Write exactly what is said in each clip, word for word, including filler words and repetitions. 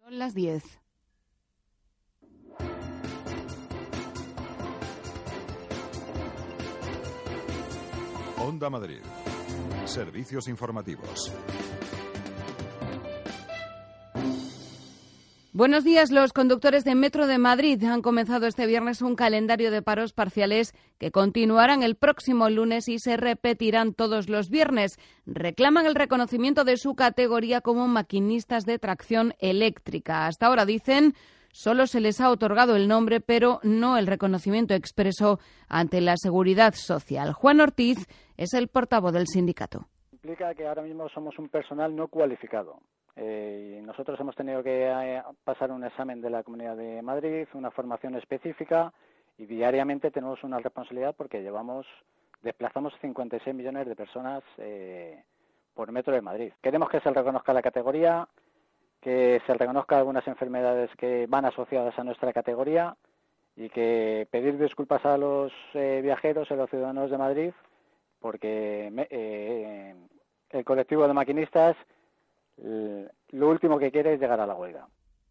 Son las diez. Onda Madrid. Servicios informativos. Buenos días. Los conductores de Metro de Madrid han comenzado este viernes un calendario de paros parciales que continuarán el próximo lunes y se repetirán todos los viernes. Reclaman el reconocimiento de su categoría como maquinistas de tracción eléctrica. Hasta ahora, dicen, solo se les ha otorgado el nombre, pero no el reconocimiento expreso ante la Seguridad Social. Juan Ortiz es el portavoz del sindicato. Implica que ahora mismo somos un personal no cualificado. Eh, y nosotros hemos tenido que eh, pasar un examen de la Comunidad de Madrid, una formación específica, y diariamente tenemos una responsabilidad porque llevamos desplazamos cincuenta y seis millones de personas eh, por Metro de Madrid. Queremos que se reconozca la categoría, que se reconozca algunas enfermedades que van asociadas a nuestra categoría y que pedir disculpas a los eh, viajeros y a los ciudadanos de Madrid porque eh, el colectivo de maquinistas lo último que quiere es llegar a la huelga.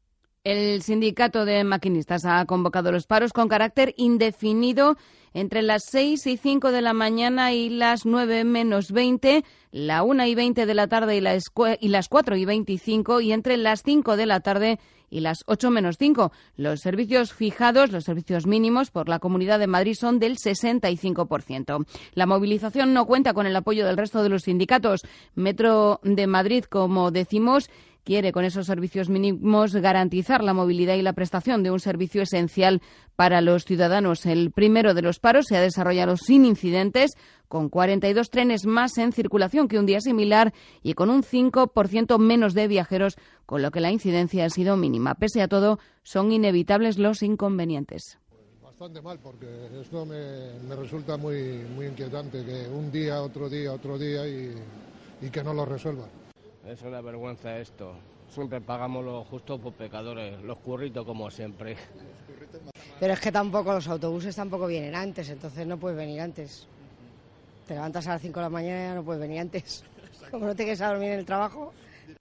El sindicato de maquinistas ha convocado los paros con carácter indefinido entre las seis y cinco de la mañana y las nueve menos veinte, la una y veinte de la tarde y las, y las cuatro y veinticinco y entre las cinco de la tarde y las ocho menos cinco. Los servicios fijados, los servicios mínimos por la Comunidad de Madrid son del sesenta y cinco por ciento. La movilización no cuenta con el apoyo del resto de los sindicatos. Metro de Madrid, como decimos, quiere con esos servicios mínimos garantizar la movilidad y la prestación de un servicio esencial para los ciudadanos. El primero de los paros se ha desarrollado sin incidentes, con cuarenta y dos trenes más en circulación que un día similar y con un cinco por ciento menos de viajeros, con lo que la incidencia ha sido mínima. Pese a todo, son inevitables los inconvenientes. Bastante mal, porque esto me, me resulta muy, muy inquietante, que un día, otro día, otro día y, y que no lo resuelvan. Es una vergüenza esto. Siempre pagamos lo justo por pecadores, los curritos como siempre. Pero es que tampoco los autobuses tampoco vienen antes, entonces no puedes venir antes. Te levantas a las cinco de la mañana y ya no puedes venir antes. Como no te quedes a dormir en el trabajo.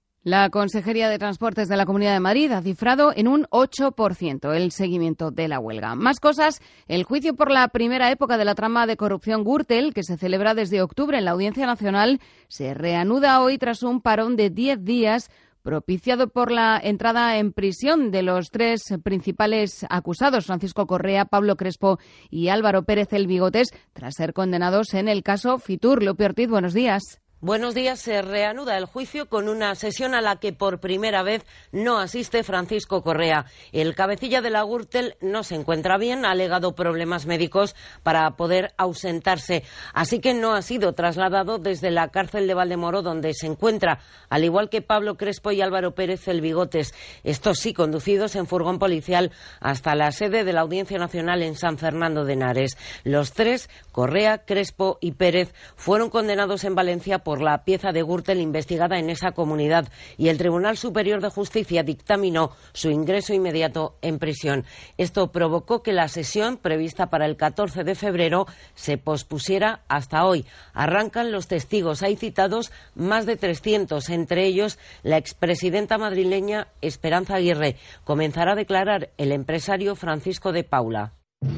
La Consejería de Transportes de la Comunidad de Madrid ha cifrado en un ocho por ciento el seguimiento de la huelga. Más cosas, el juicio por la primera época de la trama de corrupción Gürtel, que se celebra desde octubre en la Audiencia Nacional, se reanuda hoy tras un parón de diez días propiciado por la entrada en prisión de los tres principales acusados, Francisco Correa, Pablo Crespo y Álvaro Pérez el Bigotes, tras ser condenados en el caso Fitur. Leopi Ortiz, buenos días. Buenos días. Se reanuda el juicio con una sesión a la que por primera vez no asiste Francisco Correa. El cabecilla de la Gürtel no se encuentra bien, ha alegado problemas médicos para poder ausentarse. Así que no ha sido trasladado desde la cárcel de Valdemoro, donde se encuentra, al igual que Pablo Crespo y Álvaro Pérez el Bigotes. Estos sí, conducidos en furgón policial hasta la sede de la Audiencia Nacional en San Fernando de Henares. Los tres, Correa, Crespo y Pérez, fueron condenados en Valencia por por la pieza de Gürtel investigada en esa comunidad y el Tribunal Superior de Justicia dictaminó su ingreso inmediato en prisión. Esto provocó que la sesión prevista para el catorce de febrero se pospusiera hasta hoy. Arrancan los testigos. Hay citados más de trescientos, entre ellos la expresidenta madrileña Esperanza Aguirre. Comenzará a declarar el empresario Francisco de Paula.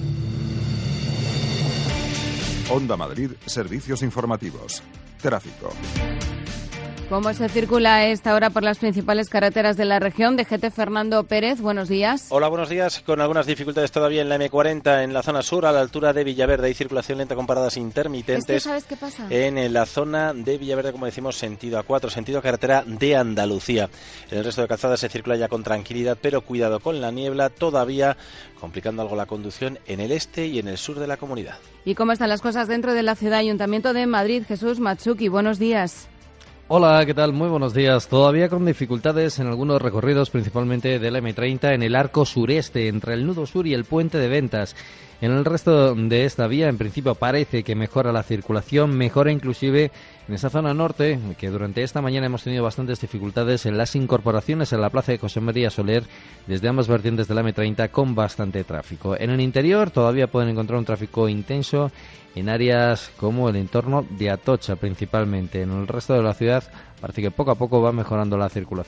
Onda Madrid, servicios informativos. Tráfico. ¿Cómo se circula a esta hora por las principales carreteras de la región? D G T Fernando Pérez, buenos días. Hola, buenos días. Con algunas dificultades todavía en la eme cuarenta en la zona sur, a la altura de Villaverde. Hay circulación lenta con paradas intermitentes. Es que, ¿sabes qué pasa? En la zona de Villaverde, como decimos, sentido A cuatro, sentido carretera de Andalucía. En el resto de calzadas se circula ya con tranquilidad, pero cuidado con la niebla, todavía complicando algo la conducción en el este y en el sur de la comunidad. ¿Y cómo están las cosas dentro de la ciudad? Ayuntamiento de Madrid, Jesús Matsuki, buenos días. Hola, ¿qué tal? Muy buenos días. Todavía con dificultades en algunos recorridos, principalmente de la eme treinta, en el arco sureste, entre el nudo sur y el puente de Ventas. En el resto de esta vía, en principio, parece que mejora la circulación, mejora inclusive en esa zona norte, que durante esta mañana hemos tenido bastantes dificultades en las incorporaciones en la plaza de José María Soler, desde ambas vertientes de la eme treinta, con bastante tráfico. En el interior todavía pueden encontrar un tráfico intenso en áreas como el entorno de Atocha, principalmente. En el resto de la ciudad parece que poco a poco va mejorando la circulación.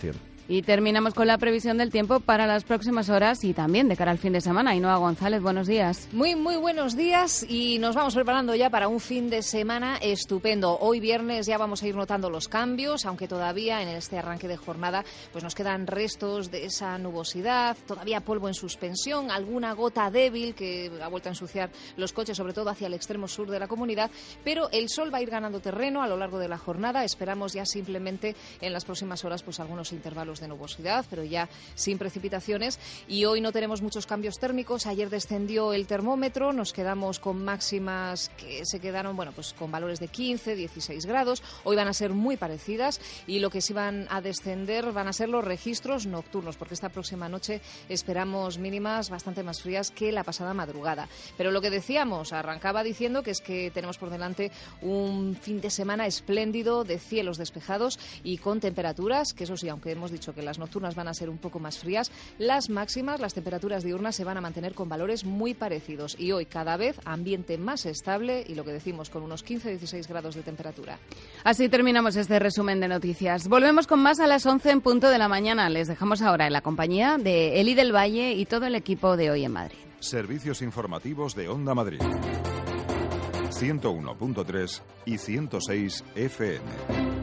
Y terminamos con la previsión del tiempo para las próximas horas y también de cara al fin de semana. Ainhoa González, buenos días. Muy, muy buenos días y nos vamos preparando ya para un fin de semana estupendo. Hoy viernes ya vamos a ir notando los cambios, aunque todavía en este arranque de jornada pues nos quedan restos de esa nubosidad, todavía polvo en suspensión, alguna gota débil que ha vuelto a ensuciar los coches, sobre todo hacia el extremo sur de la comunidad, pero el sol va a ir ganando terreno a lo largo de la jornada. Esperamos ya simplemente en las próximas horas pues algunos intervalos de nubosidad, pero ya sin precipitaciones. Y hoy no tenemos muchos cambios térmicos. Ayer descendió el termómetro, nos quedamos con máximas que se quedaron, bueno, pues con valores de quince, dieciséis grados. Hoy van a ser muy parecidas y lo que sí van a descender van a ser los registros nocturnos, porque esta próxima noche esperamos mínimas bastante más frías que la pasada madrugada. Pero lo que decíamos, arrancaba diciendo que es que tenemos por delante un fin de semana espléndido de cielos despejados y con temperaturas que, eso sí, aunque hemos dicho que las nocturnas van a ser un poco más frías, las máximas, las temperaturas diurnas se van a mantener con valores muy parecidos y hoy cada vez ambiente más estable y lo que decimos con unos quince a dieciséis grados de temperatura. Así terminamos este resumen de noticias. Volvemos con más a las once en punto de la mañana. Les dejamos ahora en la compañía de Eli del Valle y todo el equipo de Hoy en Madrid. Servicios informativos de Onda Madrid. ciento uno punto tres y ciento seis F M.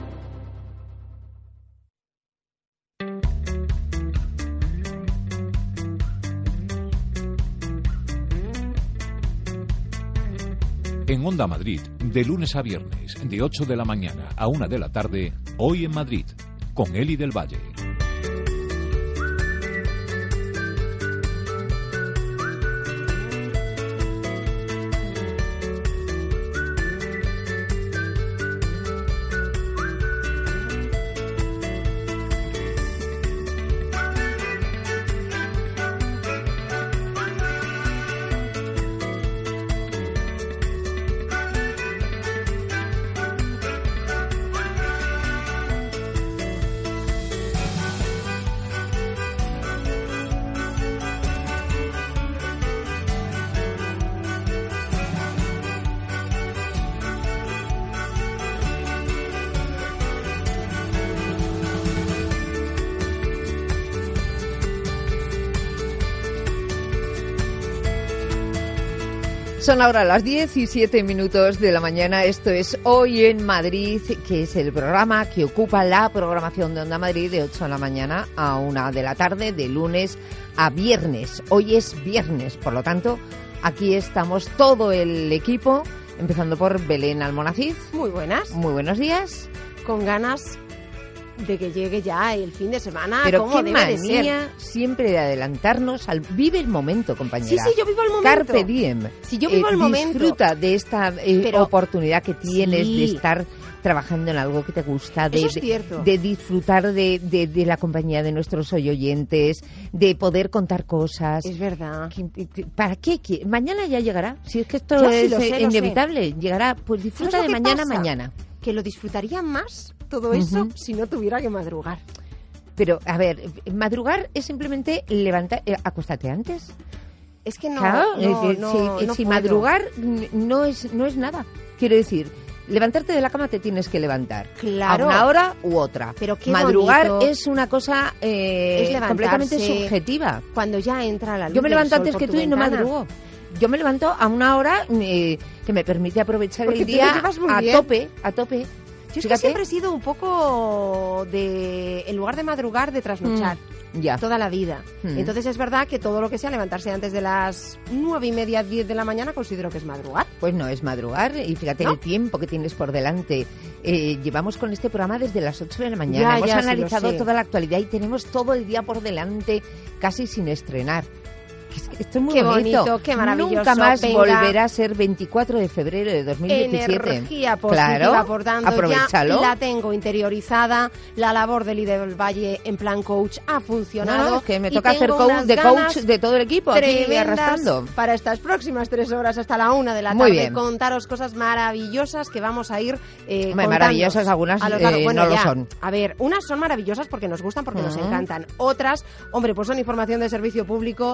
En Onda Madrid, de lunes a viernes, de ocho de la mañana a una de la tarde, Hoy en Madrid, con Eli del Valle. Son ahora las diecisiete minutos de la mañana. Esto es Hoy en Madrid, que es el programa que ocupa la programación de Onda Madrid de ocho de la mañana a una de la tarde, de lunes a viernes. Hoy es viernes, por lo tanto, aquí estamos todo el equipo, empezando por Belén Almonacid. Muy buenas. Muy buenos días. Con ganas de que llegue ya el fin de semana. Pero como qué debe de manía ser. siempre de adelantarnos al... Vive el momento, compañera. Sí, sí, yo vivo el momento. Carpe diem. Sí, yo vivo eh, el momento. Disfruta de esta eh, Pero... oportunidad que tienes Sí. de estar trabajando en algo que te gusta, de, Eso es cierto. de, de disfrutar de, de, de la compañía de nuestros oyentes, de poder contar cosas. Es verdad. ¿Para qué? ¿Qué? Mañana ya llegará. Si es que esto Ya, sí, es lo sé, lo inevitable, llegará. Pues disfruta ¿Sabes de lo que mañana pasa? mañana. Que lo disfrutaría más todo eso Ujú. si no tuviera que madrugar. Pero, a ver, madrugar es simplemente levantar... Eh, acostarte antes. Es que no, Claro, no, es- no, si, no si puedo. madrugar n- no es no es nada. Quiero decir, levantarte de la cama te tienes que levantar. Claro. A una hora u otra. Pero qué Madrugar bonito es una cosa eh, es levantarse completamente subjetiva. Cuando ya entra la luz Yo me del levanto sol antes por que tu tú y no ventana. madrugo. Yo me levanto a una hora eh, que me permite aprovechar Porque el tú día lo llevas muy a bien. tope, a tope. Yo es que Fíjate. siempre he sido un poco de, en lugar de madrugar, de trasnochar. Mm, ya. Toda la vida. Mm. Entonces es verdad que todo lo que sea levantarse antes de las nueve y media, diez de la mañana, considero que es madrugar. Pues no es madrugar, y fíjate ¿No? el tiempo que tienes por delante. Eh, llevamos con este programa desde las ocho de la mañana. Ya, Hemos ya, sí, lo analizado sé. toda la actualidad y tenemos todo el día por delante, casi sin estrenar. Es que esto es muy Qué bonito. bonito, qué maravilloso. Nunca más Venga. volverá a ser veinticuatro de febrero de dos mil diecisiete. Energía positiva, Claro, por tanto, aprovechalo. ya la tengo interiorizada. La labor del líder del Valle en plan coach ha funcionado. No, no, es que me y toca hacer tengo coach unas de ganas coach de todo el equipo, aquí tremendas arrastrando. para estas próximas tres horas hasta la una de la Muy tarde. bien. Contaros cosas maravillosas que vamos a ir eh, Hombre, contándoos maravillosas algunas, a lo largo. eh, Bueno, no lo ya. son. A ver, unas son maravillosas porque nos gustan, porque nos Ujú. encantan. Otras, hombre, pues son información de servicio público que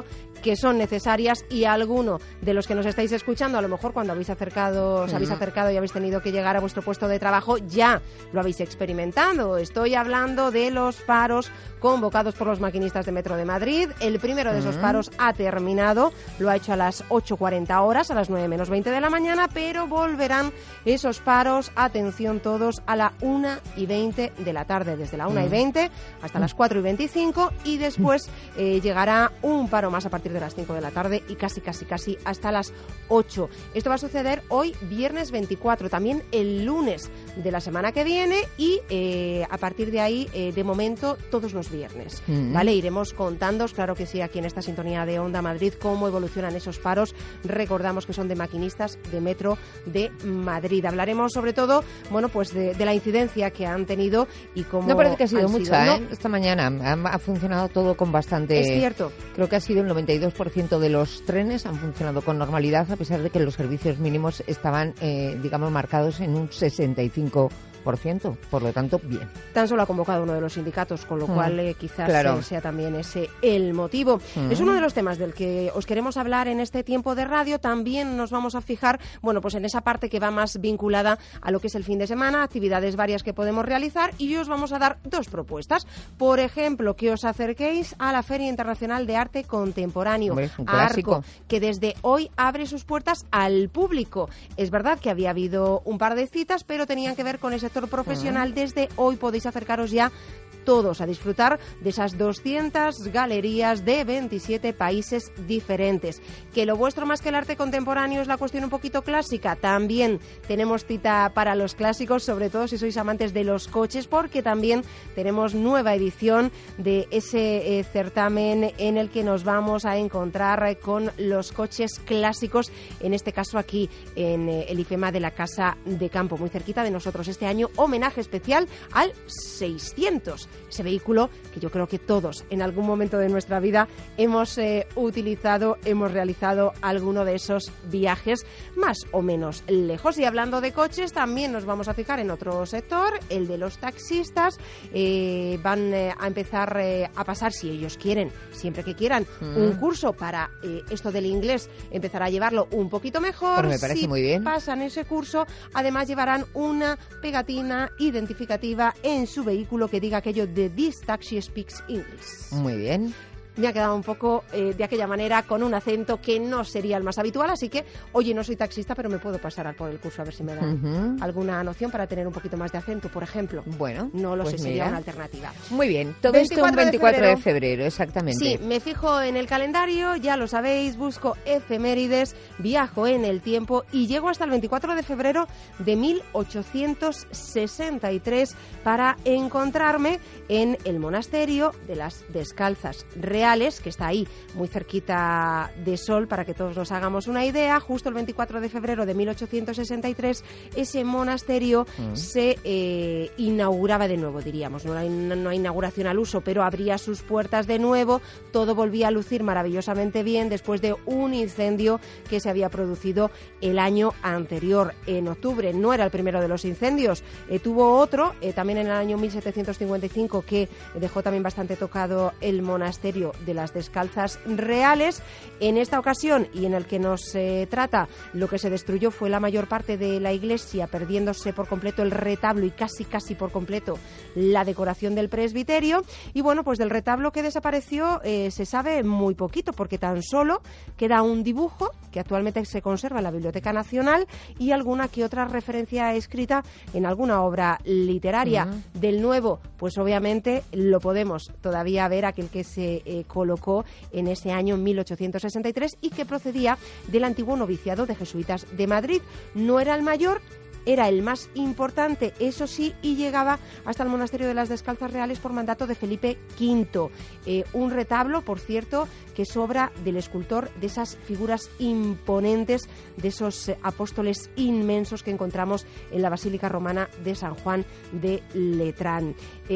que son necesarias, y alguno de los que nos estáis escuchando, a lo mejor cuando habéis acercado, os habéis acercado y habéis tenido que llegar a vuestro puesto de trabajo, ya lo habéis experimentado. Estoy hablando de los paros convocados por los maquinistas de Metro de Madrid. El primero de esos paros ha terminado, lo ha hecho a las ocho cuarenta horas, a las nueve menos veinte de la mañana, pero volverán esos paros, atención todos, a la una y veinte de la tarde, desde la una y veinte hasta las cuatro y veinticinco, y después eh, llegará un paro más a partir de las cinco de la tarde y casi, casi, casi hasta las ocho. Esto va a suceder hoy, viernes veinticuatro, también el lunes de la semana que viene, y eh, a partir de ahí, eh, de momento, todos los viernes. Mm. ¿Vale? Iremos contándoos, claro que sí, aquí en esta sintonía de Onda Madrid, cómo evolucionan esos paros. Recordamos que son de maquinistas de Metro de Madrid. Hablaremos sobre todo, bueno, pues de, de la incidencia que han tenido y cómo. No parece que ha sido mucha, sido, ¿eh? ¿no? Esta mañana ha, ha funcionado todo con bastante. Es cierto. Creo que ha sido el noventa y dos por ciento de los trenes han funcionado con normalidad, a pesar de que los servicios mínimos estaban, eh, digamos, marcados en un sesenta y cinco por ciento, por lo tanto, bien. Tan solo ha convocado uno de los sindicatos, con lo mm, cual eh, quizás claro. eh, sea también ese el motivo. Mm. Es uno de los temas del que os queremos hablar en este tiempo de radio. También nos vamos a fijar, bueno, pues en esa parte que va más vinculada a lo que es el fin de semana, actividades varias que podemos realizar, y os vamos a dar dos propuestas. Por ejemplo, que os acerquéis a la Feria Internacional de Arte Contemporáneo, Hombre, un clásico. Arco, que desde hoy abre sus puertas al público. Es verdad que había habido un par de citas, pero tenían que ver con ese sector profesional. Desde hoy podéis acercaros ya todos a disfrutar de esas doscientas galerías de veintisiete países diferentes. Que lo vuestro más que el arte contemporáneo es la cuestión un poquito clásica. También tenemos cita para los clásicos, sobre todo si sois amantes de los coches, porque también tenemos nueva edición de ese eh, certamen en el que nos vamos a encontrar con los coches clásicos, en este caso aquí en eh, el IFEMA de la Casa de Campo, muy cerquita de nosotros. Este año homenaje especial al seiscientos, ese vehículo que yo creo que todos en algún momento de nuestra vida hemos eh, utilizado, hemos realizado alguno de esos viajes más o menos lejos. Y hablando de coches, también nos vamos a fijar en otro sector, el de los taxistas. Eh, van eh, a empezar eh, a pasar, si ellos quieren, siempre que quieran, mm. un curso para eh, esto del inglés, empezar a llevarlo un poquito mejor. Pero me parece si muy bien. pasan ese curso, además llevarán una pegatina identificativa en su vehículo que diga aquello de "This taxi speaks English". Muy bien. Me ha quedado un poco eh, de aquella manera, con un acento que no sería el más habitual, así que, oye, no soy taxista, pero me puedo pasar por el curso a ver si me dan uh-huh. alguna noción para tener un poquito más de acento, por ejemplo. Bueno, no lo pues sé, sería mira. una alternativa. Muy bien, todo esto un veinticuatro de febrero. de febrero, exactamente. Sí, me fijo en el calendario, ya lo sabéis, busco efemérides, viajo en el tiempo y llego hasta el veinticuatro de febrero de mil ochocientos sesenta y tres para encontrarme en el monasterio de las Descalzas Reales, que está ahí muy cerquita de Sol, para que todos nos hagamos una idea. Justo el veinticuatro de febrero de mil ochocientos sesenta y tres ese monasterio mm. se eh, inauguraba de nuevo, diríamos. No hay, no hay inauguración al uso, pero abría sus puertas de nuevo. Todo volvía a lucir maravillosamente bien después de un incendio que se había producido el año anterior, en octubre. No era el primero de los incendios, eh, tuvo otro eh, también en el año mil setecientos cincuenta y cinco que dejó también bastante tocado el monasterio de las Descalzas Reales. En esta ocasión, y en el que nos eh, trata, lo que se destruyó fue la mayor parte de la iglesia, perdiéndose por completo el retablo y casi casi por completo la decoración del presbiterio. Y bueno, pues del retablo que desapareció eh, se sabe muy poquito, porque tan solo queda un dibujo que actualmente se conserva en la Biblioteca Nacional y alguna que otra referencia escrita en alguna obra literaria. Uh-huh. Del nuevo, pues obviamente lo podemos todavía ver, aquel que se eh, colocó en ese año mil ochocientos sesenta y tres y que procedía del antiguo noviciado de jesuitas de Madrid. No era el mayor, era el más importante, eso sí, y llegaba hasta el monasterio de las Descalzas Reales por mandato de Felipe quinto. Eh, un retablo, por cierto, que es obra del escultor, de esas figuras imponentes, de esos eh, apóstoles inmensos que encontramos en la Basílica Romana de San Juan de Letrán.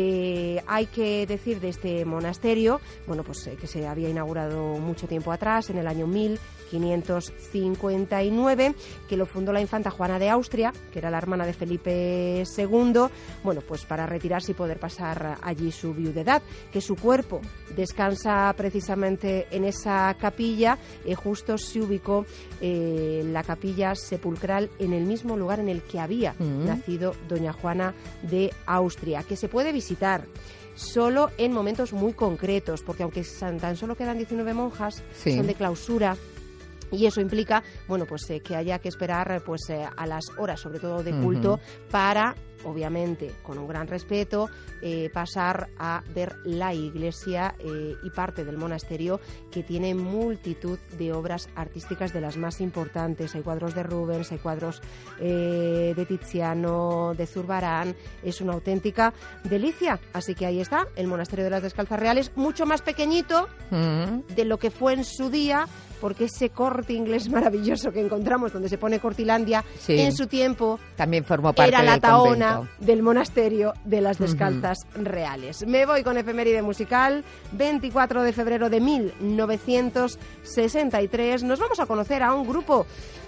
Eh, hay que decir de este monasterio, bueno, pues eh, que se había inaugurado mucho tiempo atrás, en el año mil quinientos cincuenta y nueve, que lo fundó la infanta Juana de Austria, que era la hermana de Felipe segundo, bueno, pues para retirarse y poder pasar allí su viudedad, que su cuerpo descansa precisamente en esa capilla. Eh, justo se ubicó eh, la capilla sepulcral en el mismo lugar en el que había mm. nacido doña Juana de Austria, que se puede visitar solo en momentos muy concretos, porque aunque tan solo quedan diecinueve monjas, sí. son de clausura. Y eso implica, bueno, pues eh, que haya que esperar pues eh, a las horas, sobre todo de culto, uh-huh. para, obviamente, con un gran respeto, eh, pasar a ver la iglesia eh, y parte del monasterio, que tiene multitud de obras artísticas de las más importantes. Hay cuadros de Rubens, hay cuadros eh, de Tiziano, de Zurbarán. Es una auténtica delicia. Así que ahí está, el monasterio de las Descalzas Reales, mucho más pequeñito uh-huh. de lo que fue en su día, porque ese Corte Inglés maravilloso que encontramos, donde se pone Cortilandia, sí. en su tiempo también formó parte era la del taona convento. Del monasterio de las Descalzas uh-huh. Reales. Me voy con efeméride musical. veinticuatro de febrero de mil novecientos sesenta y tres. Nos vamos a conocer a un grupo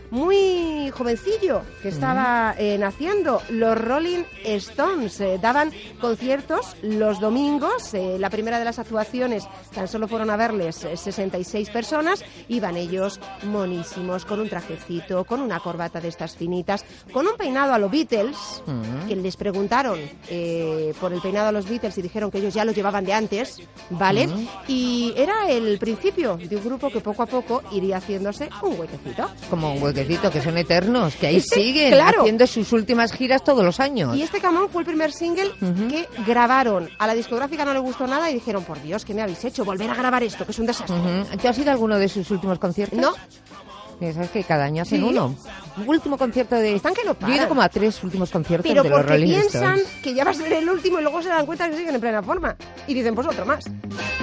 muy jovencillo que estaba eh, naciendo, los Rolling Stones. Eh, daban conciertos los domingos. Eh, la primera de las actuaciones tan solo fueron a verles eh, sesenta y seis personas. Iban ellos monísimos, con un trajecito, con una corbata de estas finitas, con un peinado a los Beatles, uh-huh. que les preguntaron eh, por el peinado a los Beatles y dijeron que ellos ya lo llevaban de antes, ¿vale? Uh-huh. Y era el principio de un grupo que poco a poco iría haciéndose un huequecito. Como un huequecito. Que son eternos, que ahí este, siguen claro. haciendo sus últimas giras todos los años. Y este Come On fue el primer single uh-huh. que grabaron. A la discográfica no le gustó nada y dijeron, por Dios, ¿qué me habéis hecho? Volver a grabar esto, que es un desastre. Uh-huh. ¿Tú has ido a alguno de sus últimos conciertos? No. ¿Sabes que cada año hacen ¿Sí? uno? Un último concierto de... Están que no paran. Yo he ido como a tres últimos conciertos Pero de los Rolling Stones. Pero porque piensan que ya va a ser el último y luego se dan cuenta que siguen en plena forma. Y dicen, pues otro más.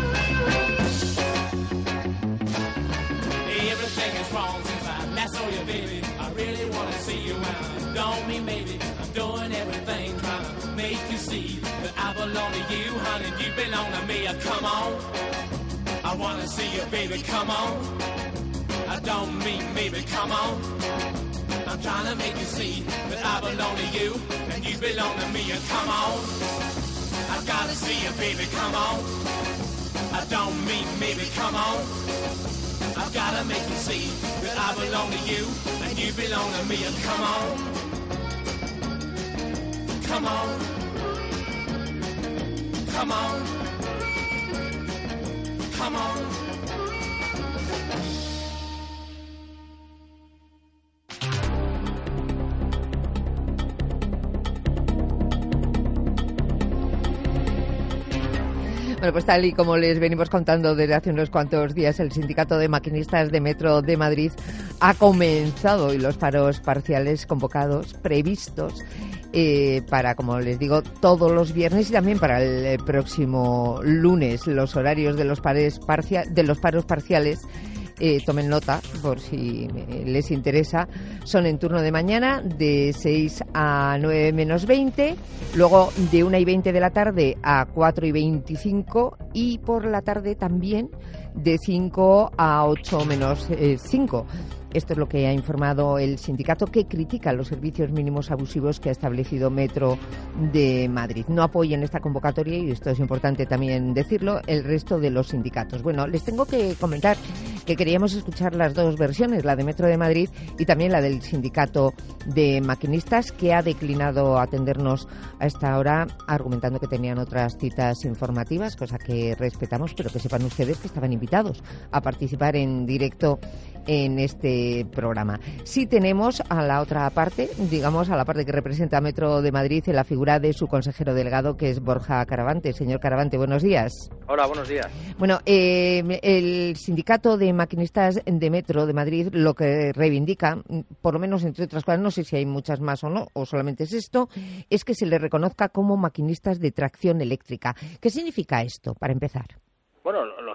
Come on, I wanna see you, baby, come on. I don't mean maybe, come on. I'm trying to make you see that I belong to you and you belong to me. And come on, I gotta see you, baby, come on. I don't mean maybe, come on. I've gotta make you see that I belong to you and you belong to me. And come on, come on, come on. Come on. Bueno, pues tal y como les venimos contando desde hace unos cuantos días, el Sindicato de Maquinistas de Metro de Madrid ha comenzado hoy los paros parciales convocados, previstos, eh, para, como les digo, todos los viernes y también para el, el próximo lunes. Los horarios de los, pares parcia- de los paros parciales, eh, tomen nota por si les interesa, son en turno de mañana de seis a nueve menos veinte, luego de una y veinte de la tarde a cuatro y veinticinco y por la tarde también de cinco a ocho menos cinco. Esto es lo que ha informado el sindicato, que critica los servicios mínimos abusivos que ha establecido Metro de Madrid. No apoyan esta convocatoria, y esto es importante también decirlo, el resto de los sindicatos. Bueno, les tengo que comentar que queríamos escuchar las dos versiones, la de Metro de Madrid y también la del Sindicato de Maquinistas, que ha declinado atendernos a esta hora, argumentando que tenían otras citas informativas, cosa que respetamos, pero que sepan ustedes que estaban invitados a participar en directo en este programa. Sí tenemos a la otra parte, digamos a la parte que representa a Metro de Madrid, en la figura de su consejero delegado, que es Borja Caravante. Señor Caravante, buenos días. Hola, buenos días. Bueno, eh, el Sindicato de Maquinistas de Metro de Madrid lo que reivindica, por lo menos entre otras cosas, no sé si hay muchas más o no, o solamente es esto, es que se les reconozca como maquinistas de tracción eléctrica. ¿Qué significa esto, para empezar? Bueno, lo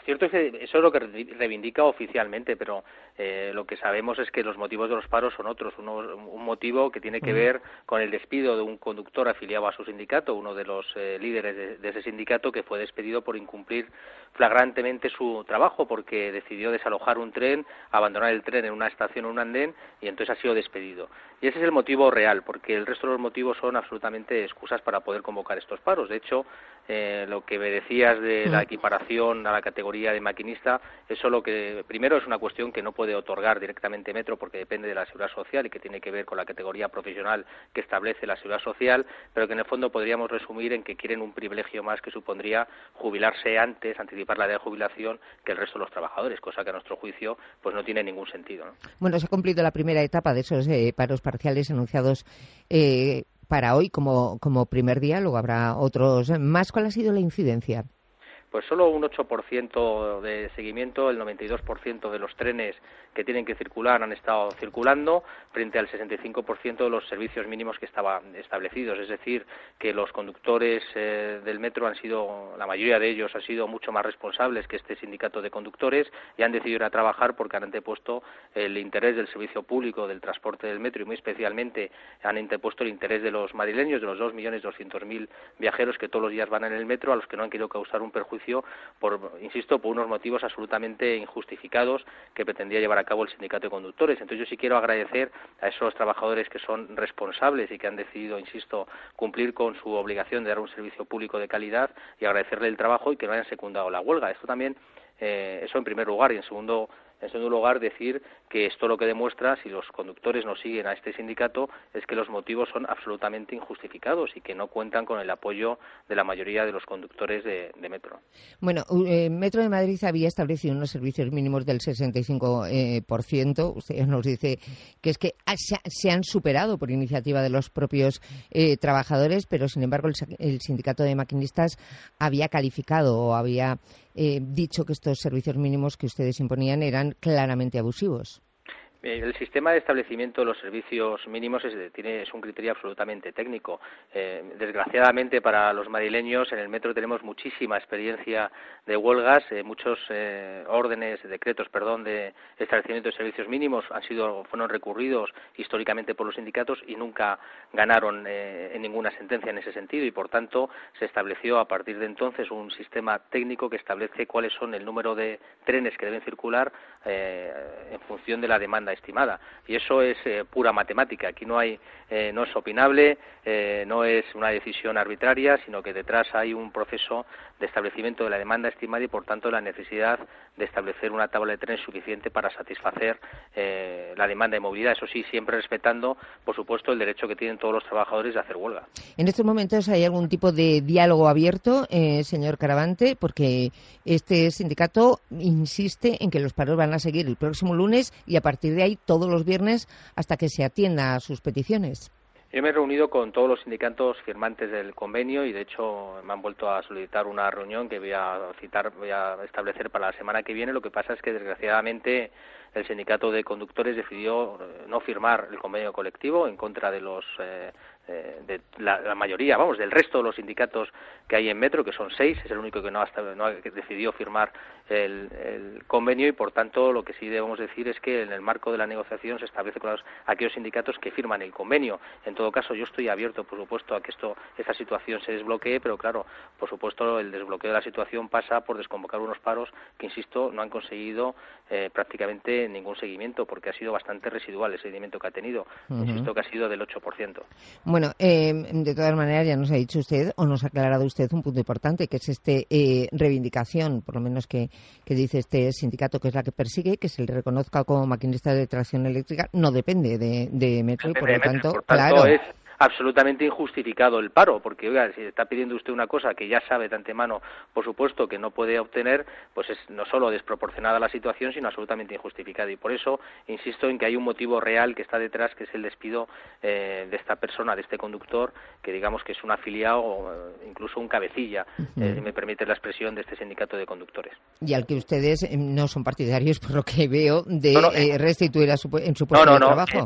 cierto es que eso es lo que reivindica oficialmente, pero eh, lo que sabemos es que los motivos de los paros son otros. Uno, un motivo que tiene que ver con el despido de un conductor afiliado a su sindicato, uno de los eh, líderes de, de ese sindicato, que fue despedido por incumplir flagrantemente su trabajo, porque decidió desalojar un tren, abandonar el tren en una estación o un andén, y entonces ha sido despedido. Y ese es el motivo real, porque el resto de los motivos son absolutamente excusas para poder convocar estos paros. De hecho, eh, lo que me decías de la equiparación a la categoría de maquinista, eso lo que primero es una cuestión que no puede otorgar directamente Metro, porque depende de la Seguridad Social y que tiene que ver con la categoría profesional que establece la Seguridad Social, pero que en el fondo podríamos resumir en que quieren un privilegio más que supondría jubilarse antes, anticipar la edad de jubilación, que el resto de los trabajadores, cosa que a nuestro juicio pues no tiene ningún sentido, ¿no? Bueno, se ha cumplido la primera etapa de esos eh, paros parciales anunciados eh, para hoy como, como primer día, luego habrá otros más. ¿Cuál ha sido la incidencia? Pues solo un ocho por ciento de seguimiento, el noventa y dos por ciento de los trenes que tienen que circular han estado circulando, frente al sesenta y cinco por ciento de los servicios mínimos que estaban establecidos. Es decir, que los conductores eh, del metro han sido, la mayoría de ellos han sido mucho más responsables que este sindicato de conductores y han decidido ir a trabajar porque han antepuesto el interés del servicio público del transporte del metro y muy especialmente han antepuesto el interés de los madrileños, de los dos millones doscientos mil viajeros que todos los días van en el metro, a los que no han querido causar un perjuicio por, insisto, por unos motivos absolutamente injustificados que pretendía llevar a cabo el sindicato de conductores. Entonces yo sí quiero agradecer a esos trabajadores que son responsables y que han decidido, insisto, cumplir con su obligación de dar un servicio público de calidad y agradecerle el trabajo y que no hayan secundado la huelga. Esto también, eh, eso en primer lugar, y en segundo En segundo lugar, decir que esto lo que demuestra, si los conductores no siguen a este sindicato, es que los motivos son absolutamente injustificados y que no cuentan con el apoyo de la mayoría de los conductores de, de Metro. Bueno, eh, Metro de Madrid había establecido unos servicios mínimos del sesenta y cinco por ciento. Eh, Usted nos dice que es que se, se han superado por iniciativa de los propios eh, trabajadores, pero sin embargo el, el sindicato de maquinistas había calificado o había eh, dicho que estos servicios mínimos que ustedes imponían eran claramente abusivos. El sistema de establecimiento de los servicios mínimos es, tiene, es un criterio absolutamente técnico. Eh, desgraciadamente para los madrileños en el metro tenemos muchísima experiencia de huelgas, eh, muchos eh, órdenes, decretos, perdón, de establecimiento de servicios mínimos han sido, fueron recurridos históricamente por los sindicatos y nunca ganaron eh, en ninguna sentencia en ese sentido y por tanto se estableció a partir de entonces un sistema técnico que establece cuáles son el número de trenes que deben circular eh, en función de la demanda estimada y eso es eh, pura matemática. Aquí no hay eh, no es opinable, eh, no es una decisión arbitraria, sino que detrás hay un proceso de establecimiento de la demanda estimada y por tanto la necesidad de establecer una tabla de trenes suficiente para satisfacer eh, la demanda de movilidad, eso sí, siempre respetando por supuesto el derecho que tienen todos los trabajadores de hacer huelga. En estos momentos hay algún tipo de diálogo abierto, eh, señor Caravante, porque este sindicato insiste en que los paros van a seguir el próximo lunes y a partir de ahí todos los viernes hasta que se atienda a sus peticiones. Yo me he reunido con todos los sindicatos firmantes del convenio y de hecho me han vuelto a solicitar una reunión que voy a citar, voy a establecer para la semana que viene. Lo que pasa es que desgraciadamente el sindicato de conductores decidió no firmar el convenio colectivo en contra de los eh, de la, la mayoría, vamos, del resto de los sindicatos que hay en Metro, que son seis, es el único que no ha, no ha decidido firmar el, el convenio y por tanto lo que sí debemos decir es que en el marco de la negociación se establece con los, aquellos sindicatos que firman el convenio. En todo caso yo estoy abierto por supuesto a que esto esta situación se desbloquee, pero claro, por supuesto el desbloqueo de la situación pasa por desconvocar unos paros que, insisto, no han conseguido eh, prácticamente ningún seguimiento porque ha sido bastante residual el seguimiento que ha tenido, uh-huh. Insisto que ha sido del ocho por ciento. Bueno, eh, de todas maneras ya nos ha dicho usted o nos ha aclarado usted un punto importante que es este eh, reivindicación, por lo menos que, que dice este sindicato que es la que persigue, que se le reconozca como maquinista de tracción eléctrica, no depende de, de Metro y por lo tanto, por tanto claro. Es absolutamente injustificado el paro, porque oiga, si está pidiendo usted una cosa que ya sabe de antemano, por supuesto, que no puede obtener, pues es no solo desproporcionada la situación, sino absolutamente injustificada. Y por eso insisto en que hay un motivo real que está detrás, que es el despido eh, de esta persona, de este conductor, que digamos que es un afiliado o eh, incluso un cabecilla, uh-huh. eh, si me permite la expresión, de este sindicato de conductores. Y al que ustedes no son partidarios, por lo que veo, de no, no, eh, restituir a su, en su puesto no, no, de no, trabajo. Eh,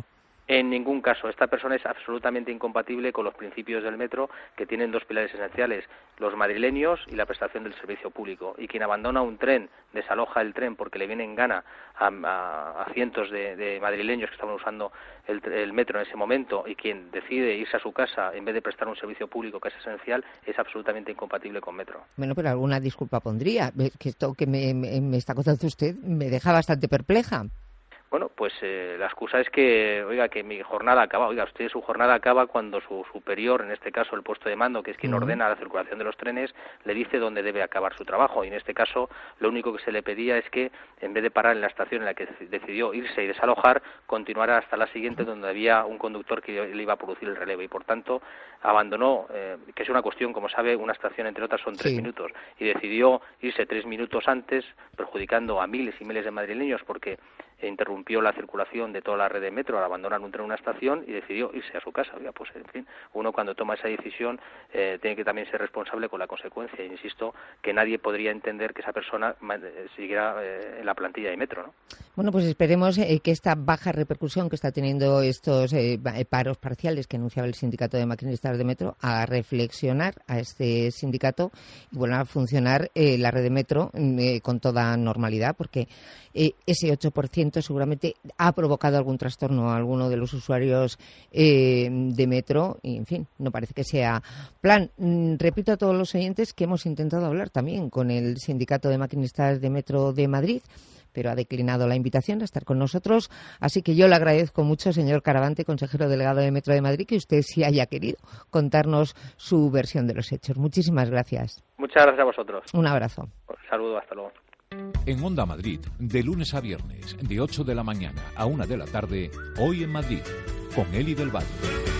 En ningún caso. Esta persona es absolutamente incompatible con los principios del metro, que tienen dos pilares esenciales, los madrileños y la prestación del servicio público. Y quien abandona un tren, desaloja el tren porque le viene en gana a, a, a cientos de, de madrileños que estaban usando el, el metro en ese momento, y quien decide irse a su casa en vez de prestar un servicio público que es esencial, es absolutamente incompatible con metro. Bueno, pero alguna disculpa pondría. Que esto que me, me, me está contando usted me deja bastante perpleja. Bueno, pues eh, la excusa es que, oiga, que mi jornada acaba. Oiga, usted su jornada acaba cuando su superior, en este caso el puesto de mando, que es quien uh-huh. ordena la circulación de los trenes, le dice dónde debe acabar su trabajo. Y en este caso, lo único que se le pedía es que, en vez de parar en la estación en la que decidió irse y desalojar, continuara hasta la siguiente, donde había un conductor que le iba a producir el relevo. Y por tanto, abandonó, eh, que es una cuestión, como sabe, una estación, entre otras, son tres sí. minutos. Y decidió irse tres minutos antes, perjudicando a miles y miles de madrileños, porque interrumpió la circulación de toda la red de metro al abandonar un tren en una estación y decidió irse a su casa. Oiga, pues en fin, uno cuando toma esa decisión eh, tiene que también ser responsable con la consecuencia. Insisto que nadie podría entender que esa persona eh, siguiera eh, en la plantilla de metro, ¿no? Bueno, pues esperemos eh, que esta baja repercusión que está teniendo estos eh, paros parciales que anunciaba el sindicato de maquinistas de metro haga reflexionar a este sindicato y vuelva a funcionar eh, la red de metro eh, con toda normalidad, porque eh, ese ocho por ciento seguramente ha provocado algún trastorno a alguno de los usuarios eh, de metro y, en fin, no parece que sea plan. Mm, repito a todos los oyentes que hemos intentado hablar también con el Sindicato de Maquinistas de Metro de Madrid, pero ha declinado la invitación a estar con nosotros, así que yo le agradezco mucho, señor Caravante, consejero delegado de Metro de Madrid, que usted sí haya querido contarnos su versión de los hechos. Muchísimas gracias. Muchas gracias a vosotros. Un abrazo. Un saludo, hasta luego. En Onda Madrid, de lunes a viernes, de ocho de la mañana a una de la tarde, Hoy en Madrid, con Eli del Valle.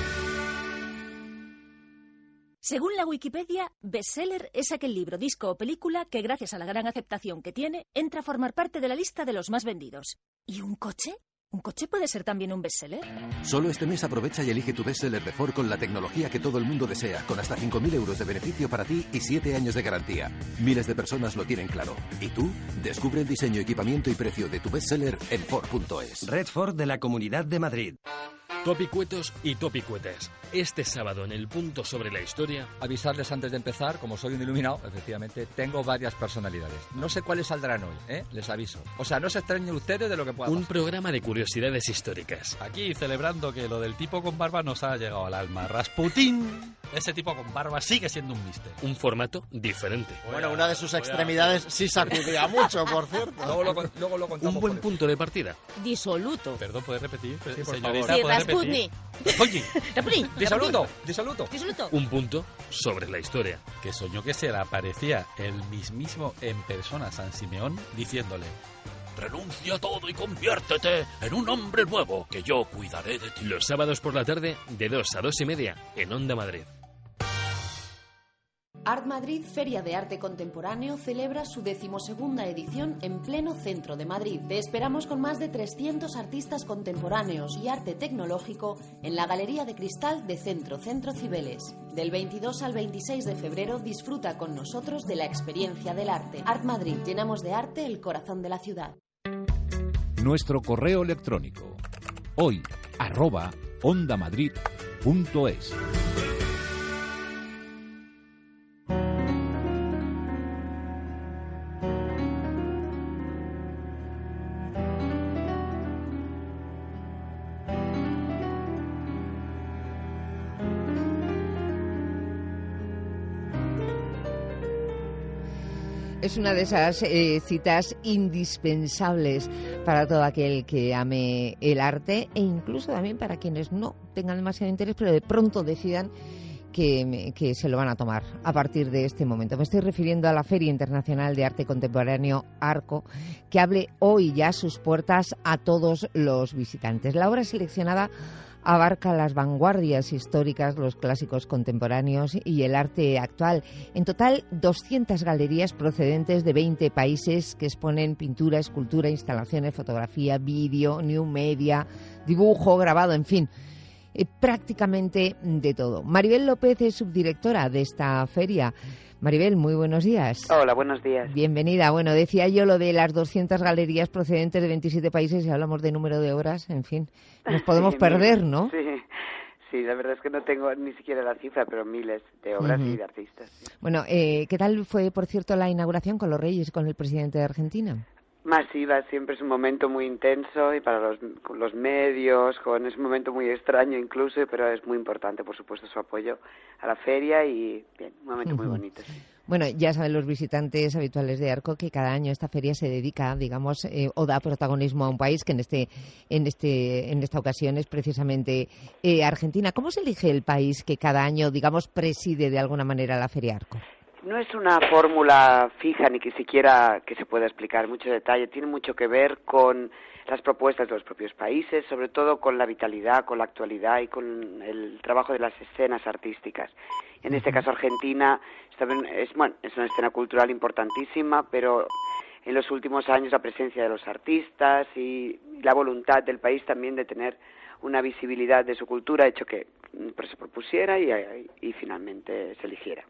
Según la Wikipedia, bestseller es aquel libro, disco o película que, gracias a la gran aceptación que tiene, entra a formar parte de la lista de los más vendidos. ¿Y un coche? ¿Un coche puede ser también un bestseller? Solo este mes aprovecha y elige tu bestseller de Ford con la tecnología que todo el mundo desea, con hasta cinco mil euros de beneficio para ti y siete años de garantía. Miles de personas lo tienen claro. ¿Y tú? Descubre el diseño, equipamiento y precio de tu bestseller en Ford punto es. Red Ford de la Comunidad de Madrid. Topicuetos y topicuetes. Este sábado en el punto sobre la historia... Avisarles antes de empezar, como soy un iluminado, efectivamente, tengo varias personalidades. No sé cuáles saldrán hoy, ¿eh? Les aviso. O sea, no se extrañen ustedes de lo que pueda Un pasar. programa de curiosidades históricas. Aquí celebrando que lo del tipo con barba nos ha llegado al alma. Rasputín, ese tipo con barba sigue siendo un mister. Un formato diferente. Bueno, una de sus extremidades sí sacudía mucho, por cierto. Luego lo, luego lo contamos. Un buen punto de partida. Disoluto. Perdón, ¿puedes repetir? Sí, señorita, sí, ¿puedes Rasputni. repetir? Oye, disoluto, disoluto. Disoluto. Un punto sobre la historia. Que soñó que se le aparecía el mismísimo en persona a San Simeón diciéndole: renuncia a todo y conviértete en un hombre nuevo, que yo cuidaré de ti. Los sábados por la tarde, de dos a dos y media, en Onda Madrid. Art Madrid, Feria de Arte Contemporáneo, celebra su decimosegunda edición en pleno centro de Madrid. Te esperamos con más de trescientos artistas contemporáneos y arte tecnológico en la Galería de Cristal de Centro Centro Cibeles. Del veintidós al veintiséis de febrero disfruta con nosotros de la experiencia del arte. Art Madrid, llenamos de arte el corazón de la ciudad. Nuestro correo electrónico, hoy, arroba, ondamadrid punto es. Es una de esas eh, citas indispensables para todo aquel que ame el arte e incluso también para quienes no tengan demasiado interés, pero de pronto decidan que, que se lo van a tomar a partir de este momento. Me estoy refiriendo a la Feria Internacional de Arte Contemporáneo Arco, que abre hoy ya sus puertas a todos los visitantes. La obra seleccionada abarca las vanguardias históricas, los clásicos contemporáneos y el arte actual. En total, doscientas galerías procedentes de veinte países que exponen pintura, escultura, instalaciones, fotografía, vídeo, new media, dibujo, grabado, en fin. eh, prácticamente de todo. Maribel López es subdirectora de esta feria. Maribel, muy buenos días. Hola, buenos días. Bienvenida. Bueno, decía yo lo de las doscientas galerías procedentes de veintisiete países y hablamos de número de obras, en fin, nos podemos Sí, perder, miles. ¿no? Sí, sí, la verdad es que no tengo ni siquiera la cifra, pero miles de obras Ujú. y de artistas. Sí. Bueno, eh, ¿qué tal fue, por cierto, la inauguración con los Reyes y con el presidente de Argentina? Masiva, siempre es un momento muy intenso y para los, con los medios, con, es un momento muy extraño incluso, pero es muy importante, por supuesto, su apoyo a la feria y, bien, un momento muy Ujú. bonito. Sí. Bueno, ya saben los visitantes habituales de Arco que cada año esta feria se dedica, digamos, eh, o da protagonismo a un país que en este, en este, en esta ocasión es precisamente eh, Argentina. ¿Cómo se elige el país que cada año, digamos, preside de alguna manera la feria Arco? No es una fórmula fija ni que siquiera que se pueda explicar mucho detalle, tiene mucho que ver con las propuestas de los propios países, sobre todo con la vitalidad, con la actualidad y con el trabajo de las escenas artísticas. En este caso Argentina es, bueno, es una escena cultural importantísima, pero en los últimos años la presencia de los artistas y la voluntad del país también de tener una visibilidad de su cultura ha hecho que se propusiera y, y finalmente se eligiera.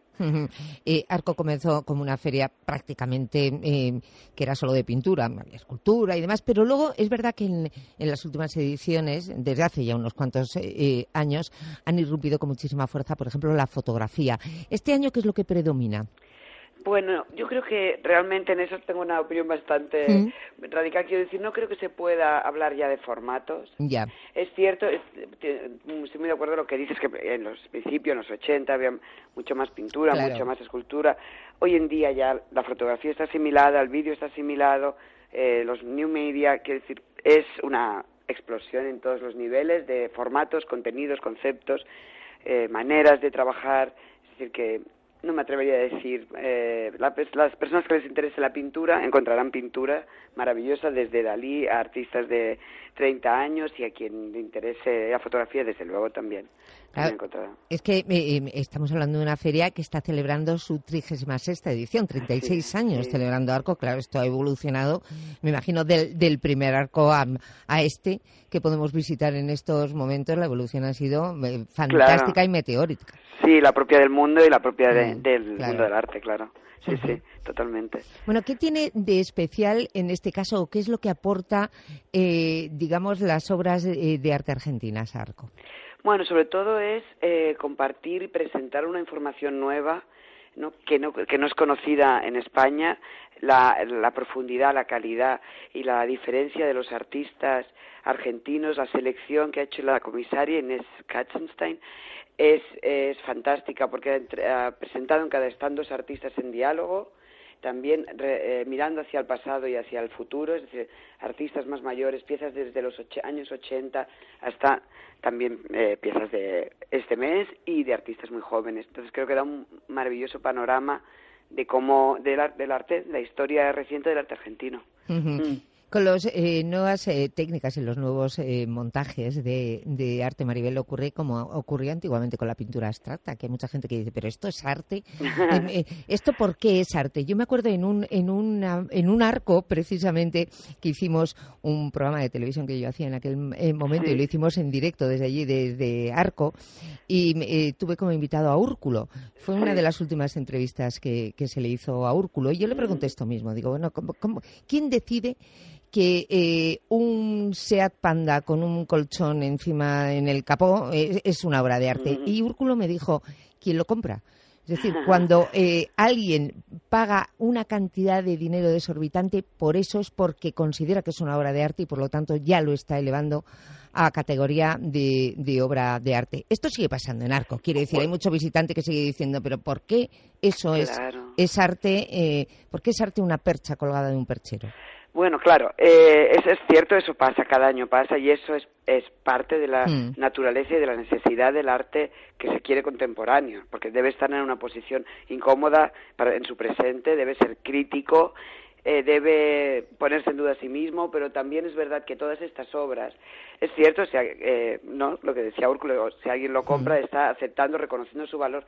Eh, Arco comenzó como una feria prácticamente eh, que era solo de pintura, había escultura y demás, pero luego es verdad que en, en las últimas ediciones, desde hace ya unos cuantos eh, años, han irrumpido con muchísima fuerza, por ejemplo, la fotografía. ¿Este año qué es lo que predomina? Bueno, yo creo que realmente en eso tengo una opinión bastante ¿Mm? radical. Quiero decir, no creo que se pueda hablar ya de formatos. Ya. Es cierto, es- te- estoy muy de acuerdo con lo que dices, que en los principios, en los ochenta, había mucho más pintura, Claro. mucho más escultura. Hoy en día ya la fotografía está asimilada, el vídeo está asimilado, eh, los new media, quiero decir, es una explosión en todos los niveles de formatos, contenidos, conceptos, eh, maneras de trabajar. Es decir, que no me atrevería a decir, eh, la- las personas que les interese la pintura encontrarán pintura maravillosa desde Dalí a artistas de treinta años y a quien le interese la fotografía, desde luego también. Claro, también encontrarán. es que eh, eh, estamos hablando de una feria que está celebrando su trigésima sexta edición, treinta y seis Sí, años sí. celebrando Arco. Claro, esto ha evolucionado, me imagino, del, del primer Arco a, a este que podemos visitar en estos momentos. La evolución ha sido eh, fantástica Claro. y meteórica. Sí, la propia del mundo y la propia de- Mm, del claro. mundo del arte, claro. Sí, Ujú. sí, totalmente. Bueno, ¿qué tiene de especial en este caso o qué es lo que aporta, eh, digamos, las obras eh, de arte argentinas a Arco? Bueno, sobre todo es eh, compartir y presentar una información nueva, ¿no? Que, no, que no es conocida en España, la, la profundidad, la calidad y la diferencia de los artistas argentinos, la selección que ha hecho la comisaria Inés Katzenstein es, es fantástica porque ha, entre- ha presentado en cada stand dos artistas en diálogo, también re- eh, mirando hacia el pasado y hacia el futuro, es decir, artistas más mayores, piezas desde los och- años ochenta hasta también eh, piezas de este mes y de artistas muy jóvenes. Entonces creo que da un maravilloso panorama de cómo del, ar- del arte, la historia reciente del arte argentino. Ujú. Mm. Con las nuevas eh, técnicas y los nuevos eh, montajes de, de arte, Maribel, ocurre como ocurría antiguamente con la pintura abstracta, que hay mucha gente que dice, pero esto es arte. Eh, eh, ¿Esto por qué es arte? Yo me acuerdo en un, en, una, en un arco, precisamente, que hicimos un programa de televisión que yo hacía en aquel eh, momento Sí. y lo hicimos en directo desde allí, desde Arco, y eh, tuve como invitado a Úrculo. Fue una Sí. de las últimas entrevistas que, que se le hizo a Úrculo y yo le pregunté esto mismo. Digo, bueno, ¿cómo, cómo, ¿quién decide que eh, un Seat Panda con un colchón encima en el capó eh, es una obra de arte? Y Úrculo me dijo, ¿quién lo compra? Es decir, cuando eh, alguien paga una cantidad de dinero desorbitante, por eso es porque considera que es una obra de arte y por lo tanto ya lo está elevando a categoría de, de obra de arte. Esto sigue pasando en Arco, quiere decir, hay mucho visitante que sigue diciendo, pero ¿por qué eso es, Claro. es arte? Eh, ¿Por qué es arte una percha colgada de un perchero? Bueno, claro, eh, eso es cierto, eso pasa, cada año pasa y eso es, es parte de la Mm. naturaleza y de la necesidad del arte que se quiere contemporáneo, porque debe estar en una posición incómoda para, en su presente, debe ser crítico, eh, debe ponerse en duda a sí mismo, pero también es verdad que todas estas obras, es cierto, si, eh, no, lo que decía Úrculo, si alguien lo compra está aceptando, reconociendo su valor,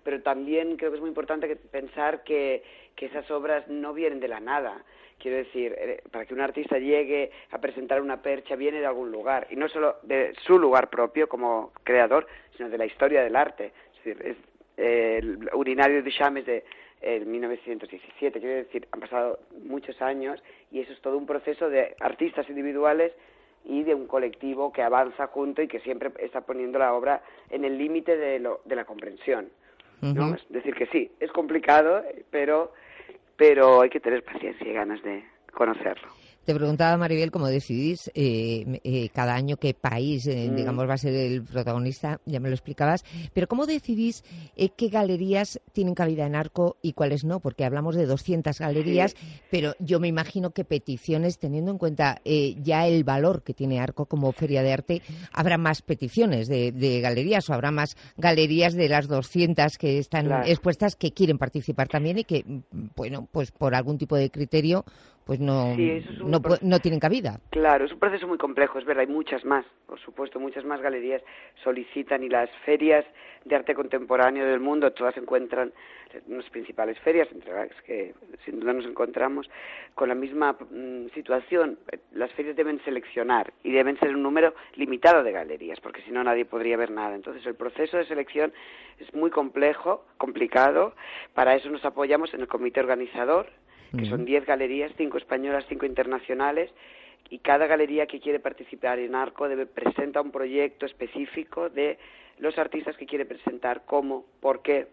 pero también creo que es muy importante que, pensar que, que esas obras no vienen de la nada. Quiero decir, eh, para que un artista llegue a presentar una percha viene de algún lugar, y no solo de su lugar propio como creador, sino de la historia del arte. Es decir, es, eh, el urinario de Duchamp es de eh, mil novecientos diecisiete, quiero decir, han pasado muchos años, y eso es todo un proceso de artistas individuales y de un colectivo que avanza junto y que siempre está poniendo la obra en el límite de, lo, de la comprensión, ¿no? Uh-huh. Es decir, que sí, es complicado, pero, pero hay que tener paciencia y ganas de conocerlo. Te preguntaba, Maribel, cómo decidís eh, eh, cada año qué país, eh, mm. digamos, va a ser el protagonista, ya me lo explicabas, pero ¿cómo decidís eh, qué galerías tienen cabida en Arco y cuáles no? Porque hablamos de doscientas galerías, sí. pero yo me imagino que peticiones, teniendo en cuenta eh, ya el valor que tiene Arco como feria de arte, habrá más peticiones de, de galerías o habrá más galerías de las doscientas que están claro. expuestas que quieren participar también y que, bueno, pues por algún tipo de criterio pues no, sí, eso es un no, no tienen cabida. Claro, es un proceso muy complejo, es verdad, hay muchas más, por supuesto, muchas más galerías solicitan, y las ferias de arte contemporáneo del mundo todas encuentran unas principales ferias, entre las que sin duda nos encontramos con la misma mm, situación. Las ferias deben seleccionar y deben ser un número limitado de galerías, porque si no nadie podría ver nada. Entonces el proceso de selección es muy complejo, complicado. Para eso nos apoyamos en el comité organizador, que son diez galerías, cinco españolas, cinco internacionales, y cada galería que quiere participar en Arco debe presentar un proyecto específico de los artistas que quiere presentar, cómo, por qué,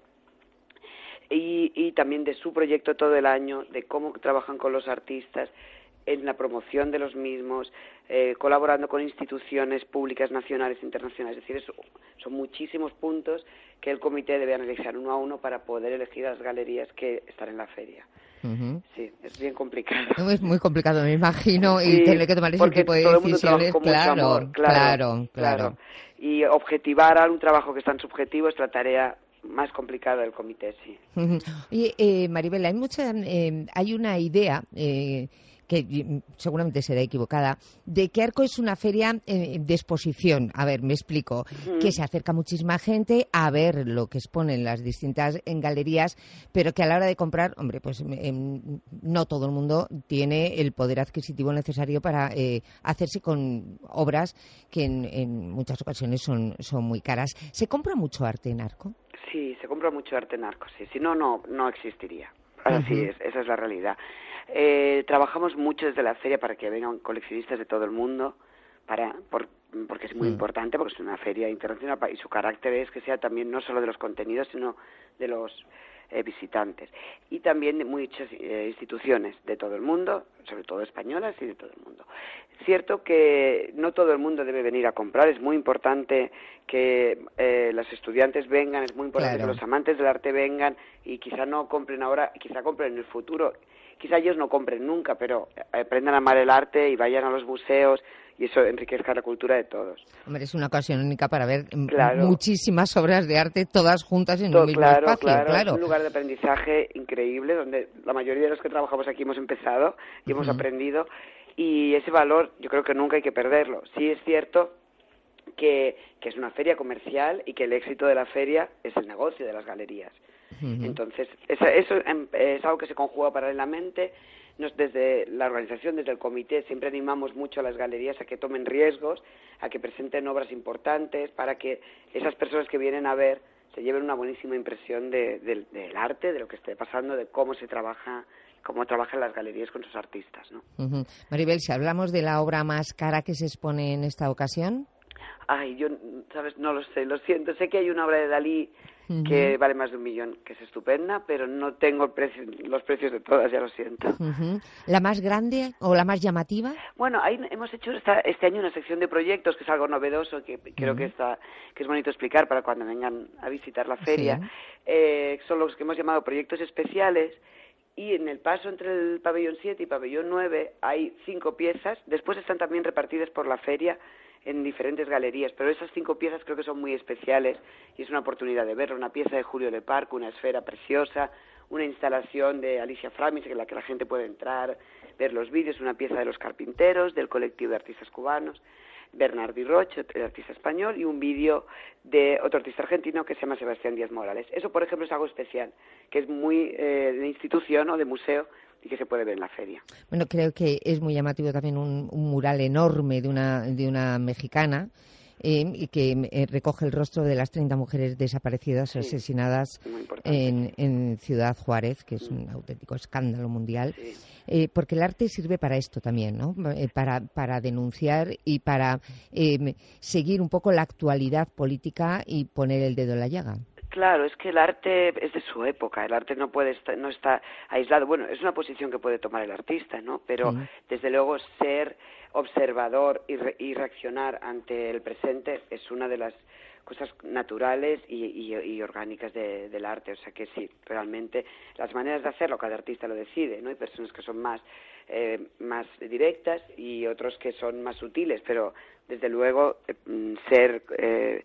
y, y también de su proyecto todo el año, de cómo trabajan con los artistas en la promoción de los mismos, eh, colaborando con instituciones públicas nacionales e internacionales. Es decir, eso, son muchísimos puntos que el comité debe analizar uno a uno para poder elegir a las galerías que están en la feria. Uh-huh. Sí, es bien complicado. No, es muy complicado, me imagino, sí, y tener que tomar ese tipo de decisiones. Claro, amor, claro, claro, claro, claro. Y objetivar un trabajo que es tan subjetivo es la tarea más complicada del comité, sí. Uh-huh. Oye, eh, Maribel, hay mucha, eh, hay una idea eh, que seguramente será equivocada, de que Arco es una feria eh, de exposición. A ver, me explico. Uh-huh. Que se acerca muchísima gente a ver lo que exponen las distintas en galerías, pero que a la hora de comprar, hombre, pues eh, no todo el mundo tiene el poder adquisitivo necesario para eh, hacerse con obras que en, en muchas ocasiones son, son muy caras. ¿Se compra mucho arte en Arco? Sí, se compra mucho arte en Arco, sí. Si no, no, no existiría. Así uh-huh. es, esa es la realidad. Eh, trabajamos mucho desde la feria para que vengan coleccionistas de todo el mundo, para por, porque es muy mm. importante, porque es una feria internacional y su carácter es que sea también no solo de los contenidos, sino de los eh, visitantes. Y también de muchas eh, instituciones de todo el mundo, sobre todo españolas y de todo el mundo. Es cierto que no todo el mundo debe venir a comprar, es muy importante que eh, los estudiantes vengan, es muy importante claro. que los amantes del arte vengan y quizá no compren ahora, quizá compren en el futuro. Quizá ellos no compren nunca, pero aprendan a amar el arte y vayan a los museos y eso enriquezca la cultura de todos. Hombre, es una ocasión única para ver claro. muchísimas obras de arte todas juntas en Todo, un mismo claro, espacio. Claro, claro, es un lugar de aprendizaje increíble donde la mayoría de los que trabajamos aquí hemos empezado y uh-huh. hemos aprendido, y ese valor yo creo que nunca hay que perderlo. Sí es cierto que, que es una feria comercial y que el éxito de la feria es el negocio de las galerías. Uh-huh. Entonces, eso, eso es algo que se conjuga paralelamente. Nos, desde la organización, desde el comité, siempre animamos mucho a las galerías a que tomen riesgos, a que presenten obras importantes, para que esas personas que vienen a ver se lleven una buenísima impresión de, de, del arte, de lo que esté pasando, de cómo se trabaja, cómo trabajan las galerías con sus artistas, ¿no? Uh-huh. Maribel, si hablamos de la obra más cara que se expone en esta ocasión. Ay, yo, sabes, no lo sé, lo siento. Sé que hay una obra de Dalí uh-huh. que vale más de un millón, que es estupenda, pero no tengo el precio, los precios de todas, ya lo siento. Uh-huh. ¿La más grande o la más llamativa? Bueno, ahí hemos hecho esta, este año una sección de proyectos, que es algo novedoso, que creo uh-huh. que, está, que es bonito explicar para cuando vengan a visitar la feria. Sí. Eh, son los que hemos llamado proyectos especiales, y en el paso entre el pabellón siete y pabellón nueve hay cinco piezas. Después están también repartidas por la feria en diferentes galerías, pero esas cinco piezas creo que son muy especiales y es una oportunidad de verlo. Una pieza de Julio Le Parc, una esfera preciosa, una instalación de Alicia Framis en la que la gente puede entrar, ver los vídeos, una pieza de Los Carpinteros, del colectivo de artistas cubanos. Bernardi Roche, el artista español, y un vídeo de otro artista argentino que se llama Sebastián Díaz Morales. Eso, por ejemplo, es algo especial, que es muy eh, de institución o de museo y que se puede ver en la feria. Bueno, creo que es muy llamativo también un, un mural enorme de una, de una mexicana, Eh, y que eh, recoge el rostro de las treinta mujeres desaparecidas, sí, asesinadas en, en Ciudad Juárez, que es un auténtico escándalo mundial, sí. eh, porque el arte sirve para esto también, ¿no? Eh, para, para denunciar y para eh, seguir un poco la actualidad política y poner el dedo en la llaga. Claro, es que el arte es de su época, el arte no puede estar, no está aislado. Bueno, es una posición que puede tomar el artista, ¿no? Pero, sí, desde luego, ser observador y, re, y reaccionar ante el presente es una de las cosas naturales y, y, y orgánicas de, del arte. O sea que sí, realmente las maneras de hacerlo, cada artista lo decide, ¿no? Hay personas que son más, eh, más directas y otros que son más sutiles, pero desde luego eh, ser... Eh,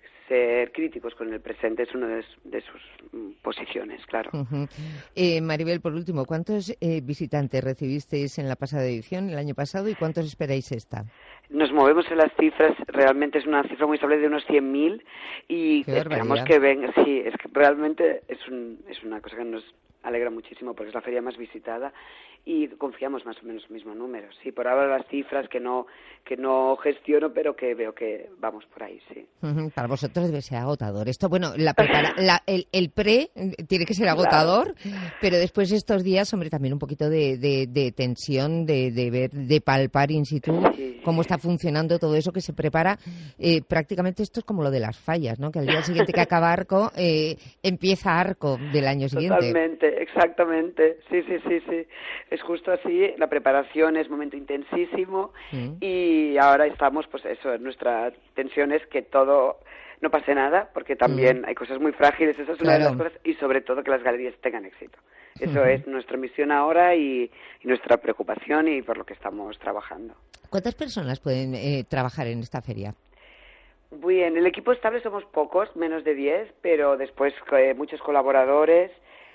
ser críticos con el presente es una de, de sus mm, posiciones, claro. Uh-huh. eh, Maribel, por último, ¿cuántos eh, visitantes recibisteis en la pasada edición, el año pasado, y cuántos esperáis esta? Nos movemos en las cifras, realmente es una cifra muy estable de unos cien mil y Qué esperamos barbaridad. que venga, sí, es que realmente es, un, es una cosa que nos alegra muchísimo porque es la feria más visitada y confiamos más o menos en el mismo número. Sí, por ahora las cifras que no que no gestiono, pero que veo que vamos por ahí, sí. Uh-huh. Para vosotros debe ser agotador. Esto, bueno, la prepara, la, el, el pre tiene que ser agotador, claro, pero después estos días, hombre, también un poquito de, de, de tensión, de, de ver, de palpar in situ, sí, cómo está funcionando todo eso que se prepara. Eh, prácticamente esto es como lo de las fallas, ¿no? Que al día siguiente que acaba Arco, eh, empieza Arco del año siguiente. Totalmente, exactamente. Sí, sí, sí, sí. Es justo así. La preparación es un momento intensísimo mm. y ahora estamos, pues eso, nuestra tensión es que todo no pase nada, porque también mm. hay cosas muy frágiles, esa es una claro. de las cosas, y sobre todo que las galerías tengan éxito. Eso uh-huh. es nuestra misión ahora y, y nuestra preocupación y por lo que estamos trabajando. ¿Cuántas personas pueden eh, trabajar en esta feria? Bien, el equipo estable somos pocos, menos de diez, pero después eh, muchos colaboradores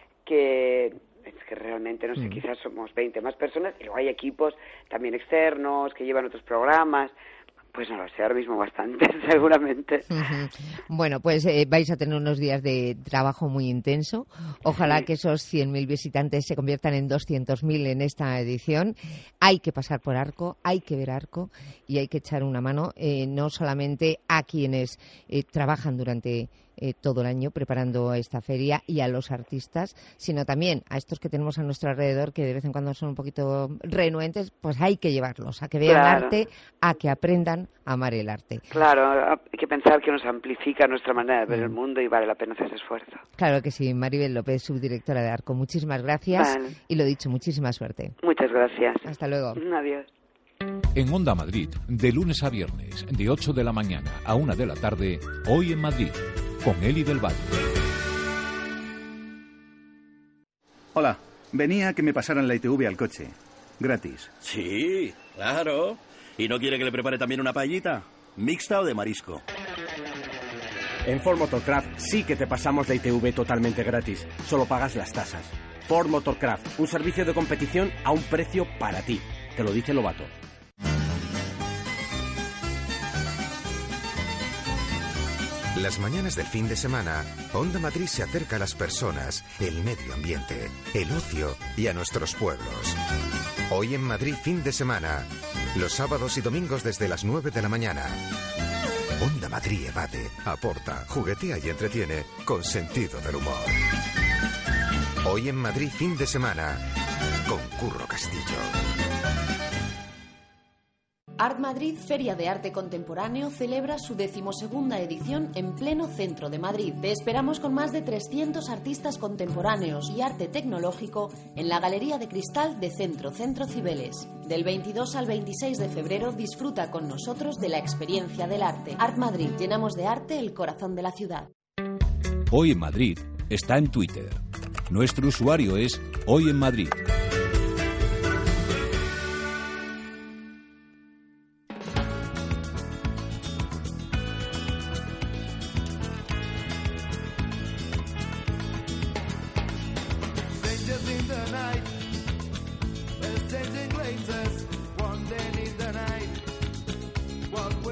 que... Es que realmente, no sé, mm. quizás somos veinte más personas, y luego hay equipos también externos que llevan otros programas. Pues no lo sé, ahora mismo bastante, seguramente. Uh-huh. Bueno, pues eh, vais a tener unos días de trabajo muy intenso. Ojalá sí. que esos cien mil visitantes se conviertan en doscientos mil en esta edición. Hay que pasar por Arco, hay que ver Arco y hay que echar una mano, eh, no solamente a quienes eh, trabajan durante eh, todo el año preparando esta feria y a los artistas, sino también a estos que tenemos a nuestro alrededor que de vez en cuando son un poquito renuentes, pues hay que llevarlos a que vean claro. arte, a que aprendan a amar el arte. Claro, hay que pensar que nos amplifica nuestra manera de ver mm. el mundo y vale la pena hacer ese esfuerzo. Claro que sí. Maribel López, subdirectora de Arco, muchísimas gracias vale. y lo dicho, muchísima suerte. Muchas gracias. Hasta luego. Adiós. En Onda Madrid, de lunes a viernes, de ocho de la mañana a una de la tarde, Hoy en Madrid, con Eli del Valle. Hola, venía a que me pasaran la I T V al coche. Gratis. Sí, claro. ¿Y no quiere que le prepare también una paellita? ¿Mixta o de marisco? En Ford Motorcraft sí que te pasamos la I T V totalmente gratis. Solo pagas las tasas. Ford Motorcraft, un servicio de competición a un precio para ti. Te lo dice Lobato. Las mañanas del fin de semana, Onda Madrid se acerca a las personas, el medio ambiente, el ocio y a nuestros pueblos. Hoy en Madrid fin de semana, los sábados y domingos desde las nueve de la mañana. Onda Madrid evade, aporta, juguetea y entretiene con sentido del humor. Hoy en Madrid fin de semana, con Curro Castillo. Art Madrid, Feria de Arte Contemporáneo, celebra su decimosegunda edición en pleno centro de Madrid. Te esperamos con más de trescientos artistas contemporáneos y arte tecnológico en la Galería de Cristal de Centro Centro Cibeles. Del veintidós al veintiséis de febrero disfruta con nosotros de la experiencia del arte. Art Madrid, llenamos de arte el corazón de la ciudad. Hoy en Madrid está en Twitter. Nuestro usuario es Hoy en Madrid. What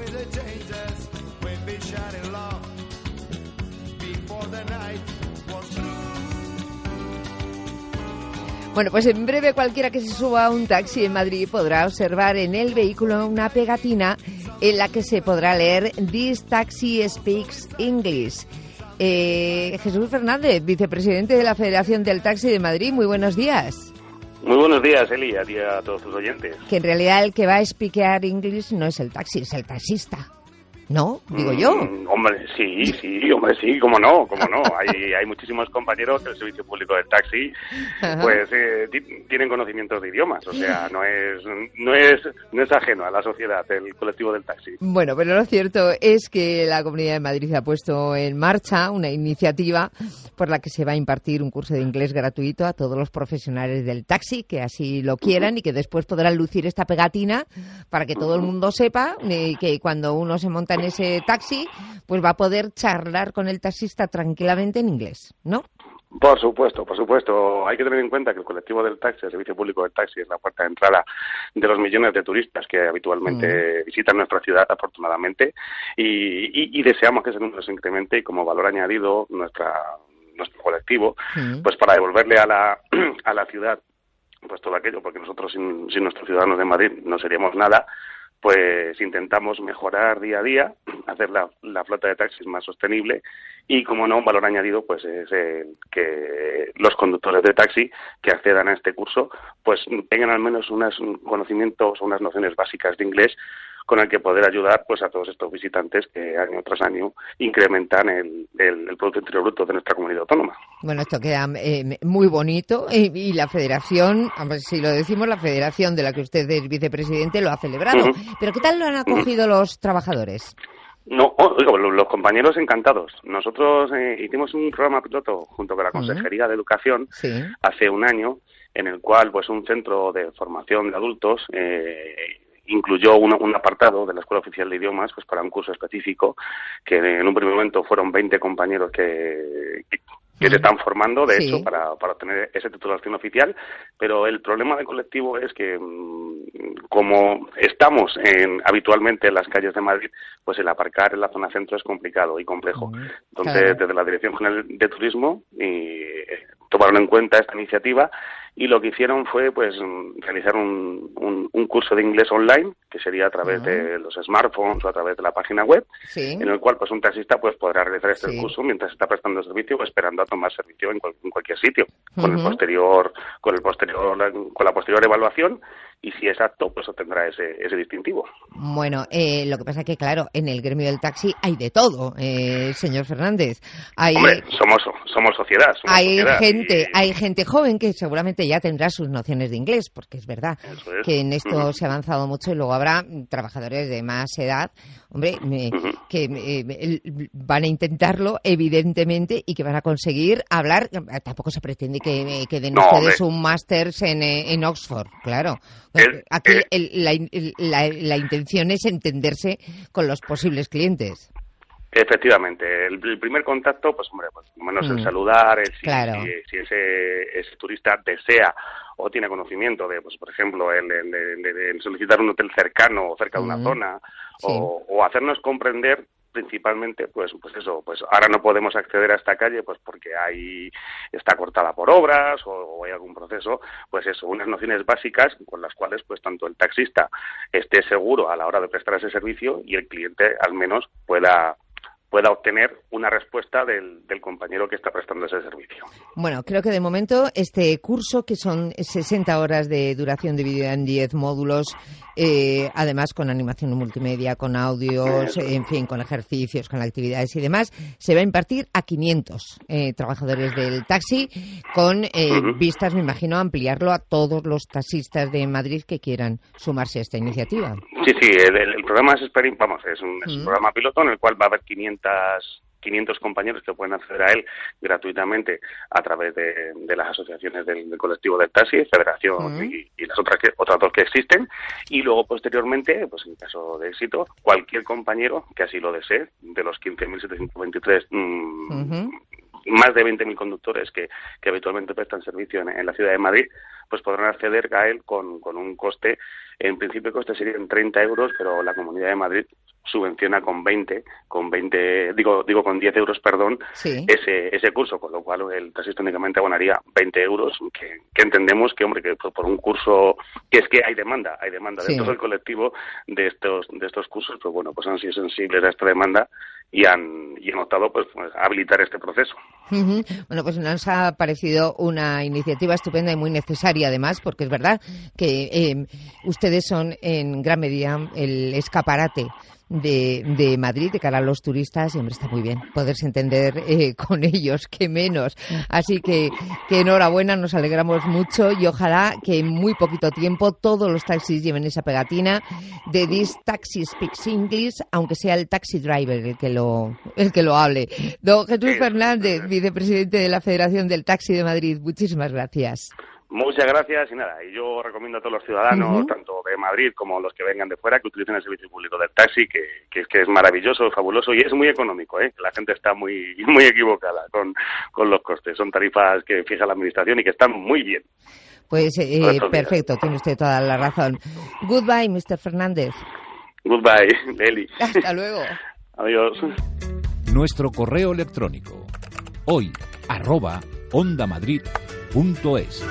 Bueno, pues en breve cualquiera que se suba a un taxi en Madrid podrá observar en el vehículo una pegatina en la que se podrá leer "This taxi speaks English". Eh, Jesús Fernández, vicepresidente de la Federación del Taxi de Madrid, muy buenos días. Muy buenos días, Eli, a ti y a todos tus oyentes. Que en realidad el que va a speakear English no es el taxi, es el taxista. ¿No? Digo yo. Mm, hombre, sí, sí, hombre, sí, cómo no, cómo no. Hay, hay muchísimos compañeros del servicio público del taxi, pues eh, t- tienen conocimientos de idiomas, o sea, no es, no es, no es ajeno a la sociedad, el colectivo del taxi. Bueno, pero lo cierto es que la Comunidad de Madrid ha puesto en marcha una iniciativa por la que se va a impartir un curso de inglés gratuito a todos los profesionales del taxi que así lo quieran y que después podrán lucir esta pegatina para que todo el mundo sepa eh, que cuando uno se monta en ese taxi, pues va a poder charlar con el taxista tranquilamente en inglés, ¿no? Por supuesto, por supuesto. Hay que tener en cuenta que el colectivo del taxi, el servicio público del taxi, es la puerta de entrada de los millones de turistas que habitualmente mm. visitan nuestra ciudad, afortunadamente, y, y, y deseamos que ese número se incremente y como valor añadido nuestra nuestro colectivo, mm. pues para devolverle a la a la ciudad pues todo aquello, porque nosotros sin, sin nuestros ciudadanos de Madrid no seríamos nada, pues intentamos mejorar día a día, hacer la, la flota de taxis más sostenible y, como no, un valor añadido pues es el que los conductores de taxi que accedan a este curso pues tengan al menos unos conocimientos o unas nociones básicas de inglés con el que poder ayudar pues a todos estos visitantes que año tras año incrementan el, el, el Producto Interior Bruto de nuestra comunidad autónoma. Bueno, esto queda eh, muy bonito eh, y la Federación, si lo decimos, la Federación de la que usted es vicepresidente lo ha celebrado. Uh-huh. ¿Pero qué tal lo han acogido uh-huh. los trabajadores? No, oiga, los compañeros encantados. Nosotros eh, hicimos un programa piloto junto con la Consejería uh-huh. de Educación sí. hace un año en el cual pues un centro de formación de adultos eh, incluyó un, un apartado de la Escuela Oficial de Idiomas pues para un curso específico que en un primer momento fueron veinte compañeros que, que, que se están formando, de sí. hecho, para, para obtener esa titulación oficial, pero el problema del colectivo es que como estamos en, habitualmente en las calles de Madrid, pues el aparcar en la zona centro es complicado y complejo. Entonces, claro. desde la Dirección General de Turismo y, eh, tomaron en cuenta esta iniciativa y lo que hicieron fue pues realizar un, un, un curso de inglés online, que sería a través uh-huh. de los smartphones o a través de la página web, sí. en el cual pues un taxista pues podrá realizar este sí. curso mientras está prestando servicio o esperando a tomar servicio en, cual, en cualquier sitio, uh-huh. con el posterior, con el posterior, con la posterior evaluación, y si es apto pues obtendrá ese, ese distintivo. Bueno, eh, lo que pasa es que claro, en el gremio del taxi hay de todo, eh, señor Fernández. Hay, Hombre, somos somos sociedad. Somos hay sociedad gente, y... hay gente joven que seguramente ya tendrá sus nociones de inglés, porque es verdad es. que en esto uh-huh. se ha avanzado mucho y luego habrá trabajadores de más edad, hombre, me, uh-huh. que eh, van a intentarlo evidentemente y que van a conseguir hablar. Tampoco se pretende que, que den no, ustedes hombre. un máster en, en Oxford, claro. El, Aquí el, la, la, la intención es entenderse con los posibles clientes. Efectivamente, el, el primer contacto, pues hombre, pues menos mm. el saludar, el si, claro. si, si ese, ese turista desea o tiene conocimiento de, pues por ejemplo, el, el, el, el solicitar un hotel cercano o cerca de una mm. zona, sí. o, o hacernos comprender principalmente, pues pues eso, pues ahora no podemos acceder a esta calle pues porque hay está cortada por obras o, o hay algún proceso, pues eso, unas nociones básicas con las cuales pues tanto el taxista esté seguro a la hora de prestar ese servicio y el cliente al menos pueda pueda obtener una respuesta del, del compañero que está prestando ese servicio. Bueno, creo que de momento este curso, que son sesenta horas de duración dividida en diez módulos, eh, además con animación multimedia, con audios, en fin, con ejercicios, con actividades y demás, se va a impartir a quinientos eh, trabajadores del taxi, con eh, uh-huh. vistas, me imagino, a ampliarlo a todos los taxistas de Madrid que quieran sumarse a esta iniciativa. Sí, sí, el, el programa es, vamos, es un, es un uh-huh. programa piloto en el cual va a haber quinientos quinientos compañeros que pueden acceder a él gratuitamente a través de, de las asociaciones del, del colectivo del taxi, Federación uh-huh. y, y las otras que, otras dos que existen, y luego posteriormente, pues en caso de éxito, cualquier compañero que así lo desee, de los quince mil setecientos veintitrés mmm, uh-huh. más de veinte mil conductores que, que habitualmente prestan servicio en, en la ciudad de Madrid, pues podrán acceder a él con, con un coste, en principio el coste serían treinta euros, pero la Comunidad de Madrid subvenciona con veinte, con veinte, digo, digo con diez euros, perdón, sí. ese ese curso, con lo cual el taxista únicamente abonaría veinte euros, que, que entendemos que, hombre, que por, por un curso, que es que hay demanda, hay demanda Sí. dentro del colectivo de estos de estos cursos, pues bueno, pues han sido sensibles a esta demanda y han, y han optado pues, pues a habilitar este proceso. Uh-huh. Bueno, pues nos ha parecido una iniciativa estupenda y muy necesaria, además, porque es verdad que eh, ustedes son en gran medida el escaparate de, de Madrid de cara a los turistas, y hombre, está muy bien poderse entender eh, con ellos, que menos. Así que, que enhorabuena, nos alegramos mucho y ojalá que en muy poquito tiempo todos los taxis lleven esa pegatina de "This taxi speaks English", aunque sea el taxi driver el que lo, el que lo hable. Don Jesús Fernández, vicepresidente de la Federación del Taxi de Madrid, muchísimas gracias. Muchas gracias y nada, y yo recomiendo a todos los ciudadanos, Uh-huh. tanto de Madrid como los que vengan de fuera, que utilicen el servicio público del taxi, que, que es que es maravilloso, es fabuloso y es muy económico, ¿eh? La gente está muy muy equivocada con, con los costes. Son tarifas que fija la administración y que están muy bien. Pues eh, Por estos perfecto, tiene usted toda la razón. Goodbye, mister Fernández. Goodbye, Eli. Hasta luego. Adiós. Nuestro correo electrónico hoy arroba ondamadrid punto es.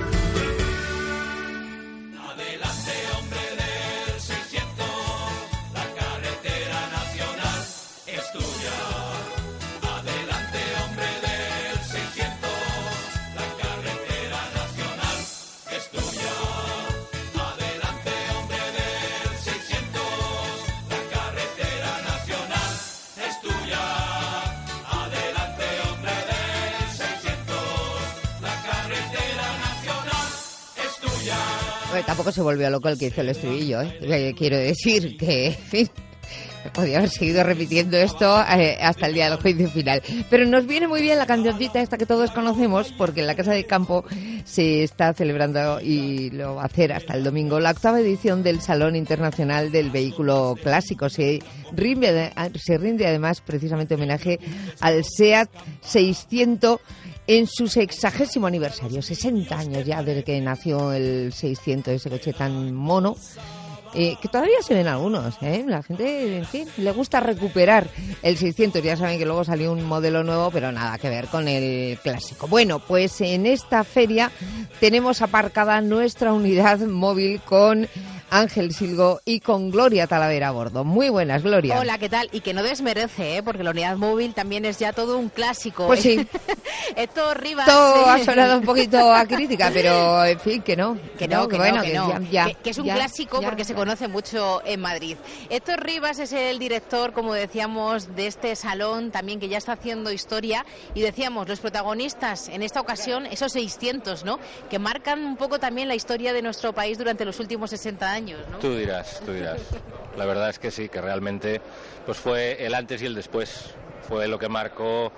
Bueno, tampoco se volvió loco el que hizo el estribillo, ¿eh? Quiero decir que, en fin, podía haber seguido repitiendo esto eh, hasta el día del juicio final. Pero nos viene muy bien la cancioncita esta que todos conocemos, porque en la Casa de Campo se está celebrando, y lo va a hacer hasta el domingo, la octava edición del Salón Internacional del Vehículo Clásico. Se rinde, se rinde además precisamente homenaje al SEAT seiscientos en su sexagésimo aniversario, sesenta años ya desde que nació el seiscientos, ese coche tan mono. Eh, que todavía se ven algunos, ¿eh? La gente, en fin, le gusta recuperar el seiscientos. Ya saben que luego salió un modelo nuevo, pero nada que ver con el clásico. Bueno, pues en esta feria tenemos aparcada nuestra unidad móvil con Ángel Silgo y con Gloria Talavera a bordo. Muy buenas, Gloria. Hola, ¿qué tal? Y que no desmerece, ¿eh? Porque la unidad móvil también es ya todo un clásico. Pues sí. Esto Rivas... Esto sí. ha sonado un poquito a crítica, pero en fin, que no. Que no, que, bueno, no, que, que no. ya- ya, que, que es un ya, clásico ya, porque se conoce mucho en Madrid. Héctor Rivas es el director, como decíamos, de este salón también, que ya está haciendo historia. Y decíamos, los protagonistas en esta ocasión, esos seiscientos, ¿no? Que marcan un poco también la historia de nuestro país durante los últimos sesenta años, ¿no? Tú dirás, tú dirás. La verdad es que sí, que realmente pues fue el antes y el después. Fue lo que marcó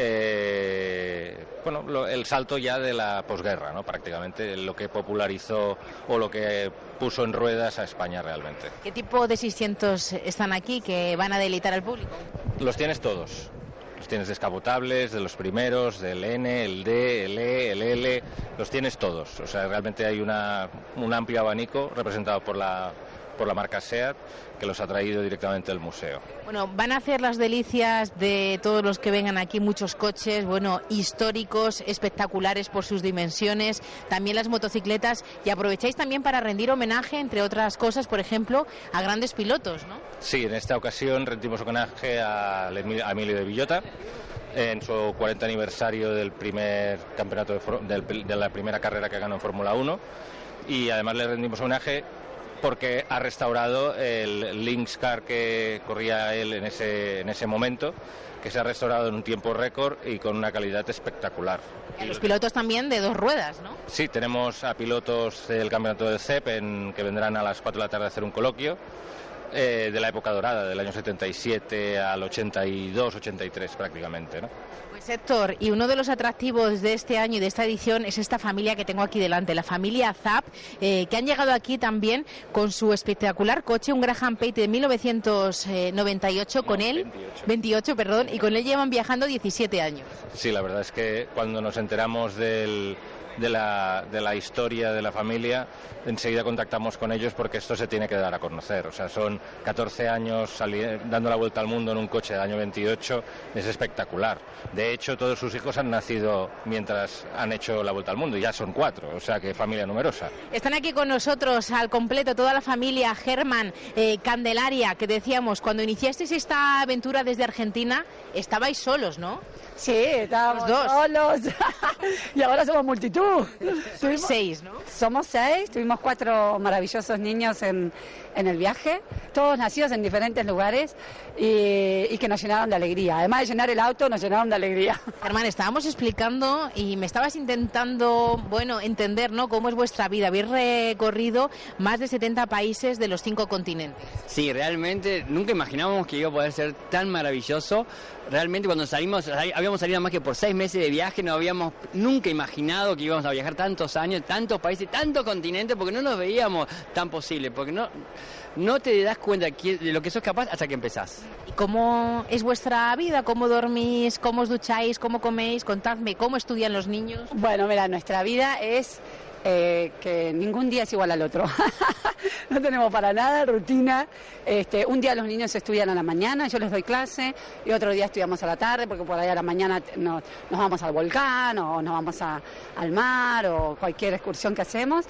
eh, bueno, lo- el salto ya de la posguerra, ¿no? Prácticamente lo que popularizó o lo que puso en ruedas a España realmente. ¿Qué tipo de seiscientos están aquí que van a deleitar al público? Los tienes todos. Los tienes descapotables, de los primeros, del N, el D, el E, el L, los tienes todos. O sea, realmente hay una, un amplio abanico representado por la, por la marca SEAT que los ha traído directamente del museo. Bueno, van a hacer las delicias de todos los que vengan aquí, muchos coches, bueno, históricos, espectaculares por sus dimensiones, también las motocicletas, y aprovecháis también para rendir homenaje, entre otras cosas, por ejemplo, a grandes pilotos, ¿no? Sí, en esta ocasión rendimos homenaje a Emi- a Emilio de Villota en su cuarenta aniversario del primer campeonato de, for- del- de la primera carrera que ganó en Fórmula uno, y además le rendimos homenaje porque ha restaurado el Lynx Car que corría él en ese, en ese momento, que se ha restaurado en un tiempo récord y con una calidad espectacular. Y a los pilotos también de dos ruedas, ¿no? Sí, tenemos a pilotos del campeonato del C E P en, que vendrán a las cuatro de la tarde a hacer un coloquio, eh, de la época dorada, del año setenta y siete al ochenta y dos, ochenta y tres prácticamente, ¿no? Pues Héctor, y uno de los atractivos de este año y de esta edición es esta familia que tengo aquí delante, la familia Zapp, eh, que han llegado aquí también con su espectacular coche, un Graham Pate de mil novecientos noventa y ocho, con él, veintiocho, perdón, y con él llevan viajando diecisiete años. Sí, la verdad es que cuando nos enteramos del, de la, de la historia de la familia, enseguida contactamos con ellos porque esto se tiene que dar a conocer. O sea, son catorce años sali- dando la vuelta al mundo en un coche del año veintiocho, es espectacular. De hecho, todos sus hijos han nacido mientras han hecho la vuelta al mundo, y ya son cuatro, o sea que familia numerosa. Están aquí con nosotros al completo toda la familia Germán, eh, Candelaria, que decíamos, cuando iniciasteis esta aventura desde Argentina, estabais solos, ¿no? Sí, estábamos Los dos. solos y ahora somos multitud. Sois seis, ¿no? Somos seis, tuvimos cuatro maravillosos niños en, en el viaje, todos nacidos en diferentes lugares y, y que nos llenaron de alegría. Además de llenar el auto, nos llenaron de alegría. Germán, estábamos explicando y me estabas intentando, bueno, entender, ¿no?, cómo es vuestra vida. Habéis recorrido más de setenta países de los cinco continentes. Sí, realmente nunca imaginábamos que iba a poder ser tan maravilloso. Realmente cuando salimos, habíamos salido más que por seis meses de viaje, no habíamos nunca imaginado que íbamos a viajar tantos años, tantos países, tantos continentes, porque no nos veíamos tan posible, porque no, no te das cuenta de lo que sos capaz hasta que empezás. ¿Y cómo es vuestra vida? ¿Cómo dormís? ¿Cómo os ducháis? ¿Cómo coméis? Contadme, ¿cómo estudian los niños? Bueno, mira, nuestra vida es eh, que ningún día es igual al otro. No tenemos para nada rutina. Este, un día los niños estudian a la mañana, yo les doy clase, y otro día estudiamos a la tarde, porque por ahí a la mañana nos, nos vamos al volcán, o nos vamos a, al mar, o cualquier excursión que hacemos.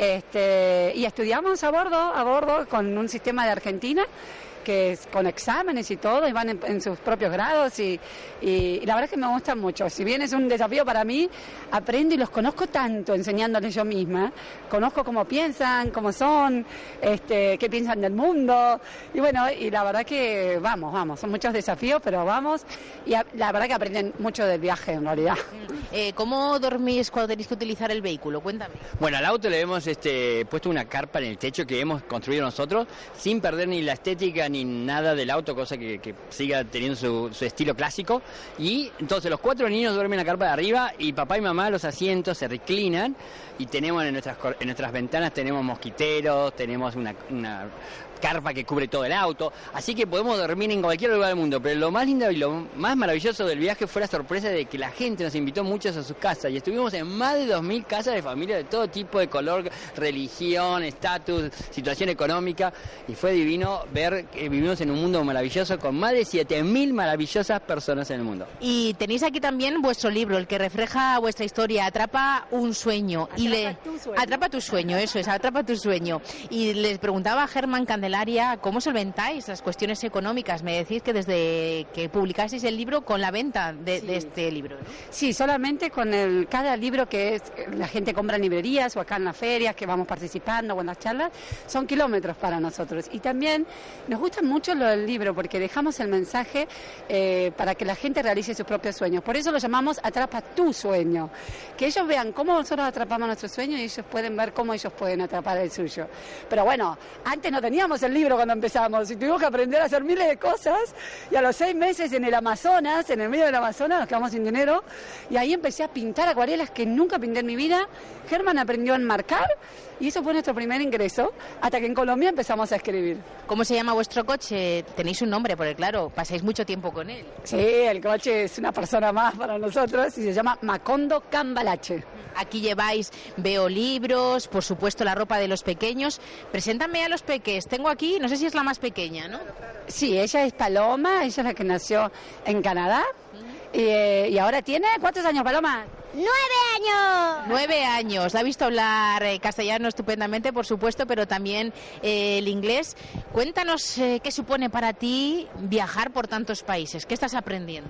Este, y estudiamos a bordo, a bordo con un sistema de Argentina, que es con exámenes y todo, y van en, en sus propios grados, y, y, y la verdad es que me gusta mucho. Si bien es un desafío para mí, aprendo y los conozco tanto enseñándoles yo misma. Conozco cómo piensan, cómo son, este, qué piensan del mundo, y bueno, y la verdad que vamos, vamos, son muchos desafíos, pero vamos, y a, la verdad que aprenden mucho del viaje en realidad. Eh, ¿Cómo dormís cuando tenéis que utilizar el vehículo? Cuéntame. Bueno, al auto le hemos este, puesto una carpa en el techo que hemos construido nosotros, sin perder ni la estética ni nada del auto, cosa que, que siga teniendo su, su estilo clásico. Y entonces los cuatro niños duermen en la carpa de arriba, y papá y mamá los asientos se reclinan, y tenemos en nuestras, en nuestras ventanas tenemos mosquiteros, tenemos una, una carpa que cubre todo el auto, así que podemos dormir en cualquier lugar del mundo. Pero lo más lindo y lo más maravilloso del viaje fue la sorpresa de que la gente nos invitó muchos a sus casas, y estuvimos en más de dos mil casas de familia de todo tipo, de color, religión, estatus, situación económica, y fue divino ver que vivimos en un mundo maravilloso con más de siete mil maravillosas personas en el mundo. Y tenéis aquí también vuestro libro, el que refleja vuestra historia, Atrapa un sueño. Atrapa y le... tu sueño. Atrapa tu sueño, eso es, Atrapa tu sueño. Y les preguntaba a Germán, Candelaria, ¿cómo solventáis las cuestiones económicas? Me decís que desde que publicasteis el libro, con la venta de, Sí. de este libro, ¿no? Sí, solamente con el, cada libro que es, la gente compra en librerías o acá en las ferias que vamos participando o en las charlas, son kilómetros para nosotros. Y también nos gusta mucho lo del libro porque dejamos el mensaje eh, para que la gente realice sus propios sueños. Por eso lo llamamos Atrapa tu sueño. Que ellos vean cómo nosotros atrapamos nuestro sueño, y ellos pueden ver cómo ellos pueden atrapar el suyo. Pero bueno, antes no teníamos el libro cuando empezamos, y tuvimos que aprender a hacer miles de cosas, y a los seis meses en el Amazonas, en el medio del Amazonas, nos quedamos sin dinero, y ahí empecé a pintar acuarelas que nunca pinté en mi vida. Germán aprendió a enmarcar, y eso fue nuestro primer ingreso, hasta que en Colombia empezamos a escribir. ¿Cómo se llama vuestro coche? Tenéis un nombre, porque claro, pasáis mucho tiempo con él. Sí, el coche es una persona más para nosotros, y se llama Macondo Cambalache. Aquí lleváis, veo libros, por supuesto la ropa de los pequeños. Preséntame a los peques. Tengo aquí, no sé si es la más pequeña, ¿no? Sí, ella es Paloma, ella es la que nació en Canadá. Y, eh, y ahora tiene, ¿cuántos años, Paloma? ¡Nueve años! Nueve años. La he visto hablar eh, castellano estupendamente, por supuesto, pero también eh, el inglés. Cuéntanos eh, qué supone para ti viajar por tantos países. ¿Qué estás aprendiendo?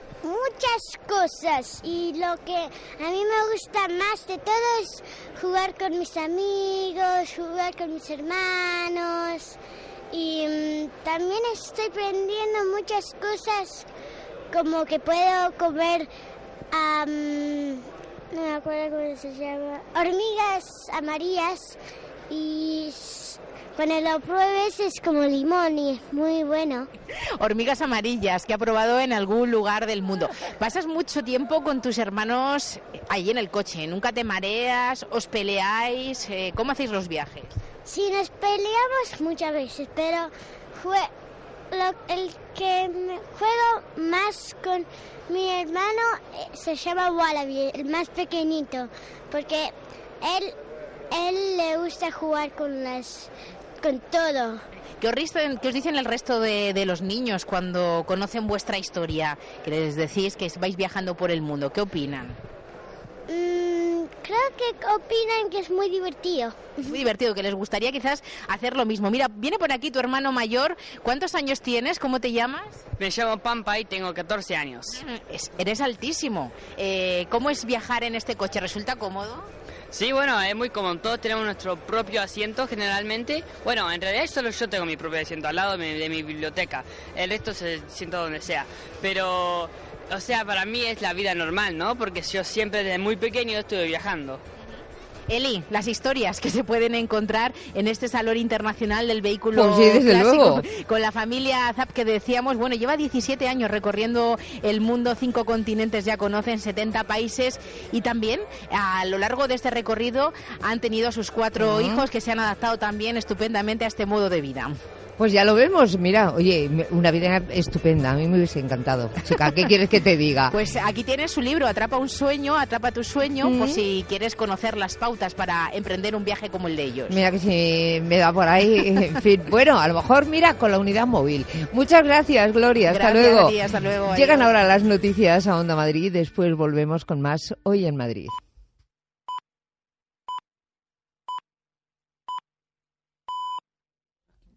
Muchas cosas, y lo que a mí me gusta más de todo es jugar con mis amigos, jugar con mis hermanos, y um, también estoy aprendiendo muchas cosas, como que puedo comer, um, no me acuerdo cómo se llama, hormigas amarillas, y cuando lo pruebes es como limón y es muy bueno. Hormigas amarillas que ha probado en algún lugar del mundo. Pasas mucho tiempo con tus hermanos ahí en el coche, nunca te mareas, os peleáis, eh, ¿cómo hacéis los viajes? Sí, nos peleamos muchas veces, pero fue lo- el que me juego más con mi hermano eh, se llama Wallaby, el más pequeñito, porque él, él le gusta jugar con las, con todo. ¿Qué os, dicen, qué os dicen el resto de, de los niños cuando conocen vuestra historia? Que les decís que vais viajando por el mundo. ¿Qué opinan? Mm, creo que opinan que es muy divertido. Es muy divertido, que les gustaría quizás hacer lo mismo. Mira, viene por aquí tu hermano mayor. ¿Cuántos años tienes? ¿Cómo te llamas? Me llamo Pampa y tengo catorce años. Es- eres altísimo. Eh, ¿Cómo es viajar en este coche? ¿Resulta cómodo? Sí, bueno, es muy común. Todos tenemos nuestro propio asiento generalmente. Bueno, en realidad solo yo tengo mi propio asiento al lado de mi, de mi biblioteca. El resto se sienta donde sea. Pero, o sea, para mí es la vida normal, ¿no? Porque yo siempre desde muy pequeño estuve viajando. Eli, las historias que se pueden encontrar en este Salón Internacional del Vehículo Pues sí, desde Clásico, luego. con la familia Zap que decíamos, bueno, lleva diecisiete años recorriendo el mundo, cinco continentes ya conocen, setenta países, y también a lo largo de este recorrido han tenido a sus cuatro Ujú. hijos que se han adaptado también estupendamente a este modo de vida. Pues ya lo vemos, mira, oye, me- una vida estupenda, a mí me hubiese encantado. Chica, ¿qué quieres que te diga? Pues aquí tienes su libro, Atrapa un sueño, Atrapa tu sueño, Mm. por si quieres conocer las pautas para emprender un viaje como el de ellos. Mira que si me da por ahí, en fin, bueno, a lo mejor mira con la unidad móvil. Muchas gracias, Gloria, hasta Gracias luego. a ti, hasta luego, Llegan adiós. ahora las noticias a Onda Madrid, después volvemos con más Hoy en Madrid.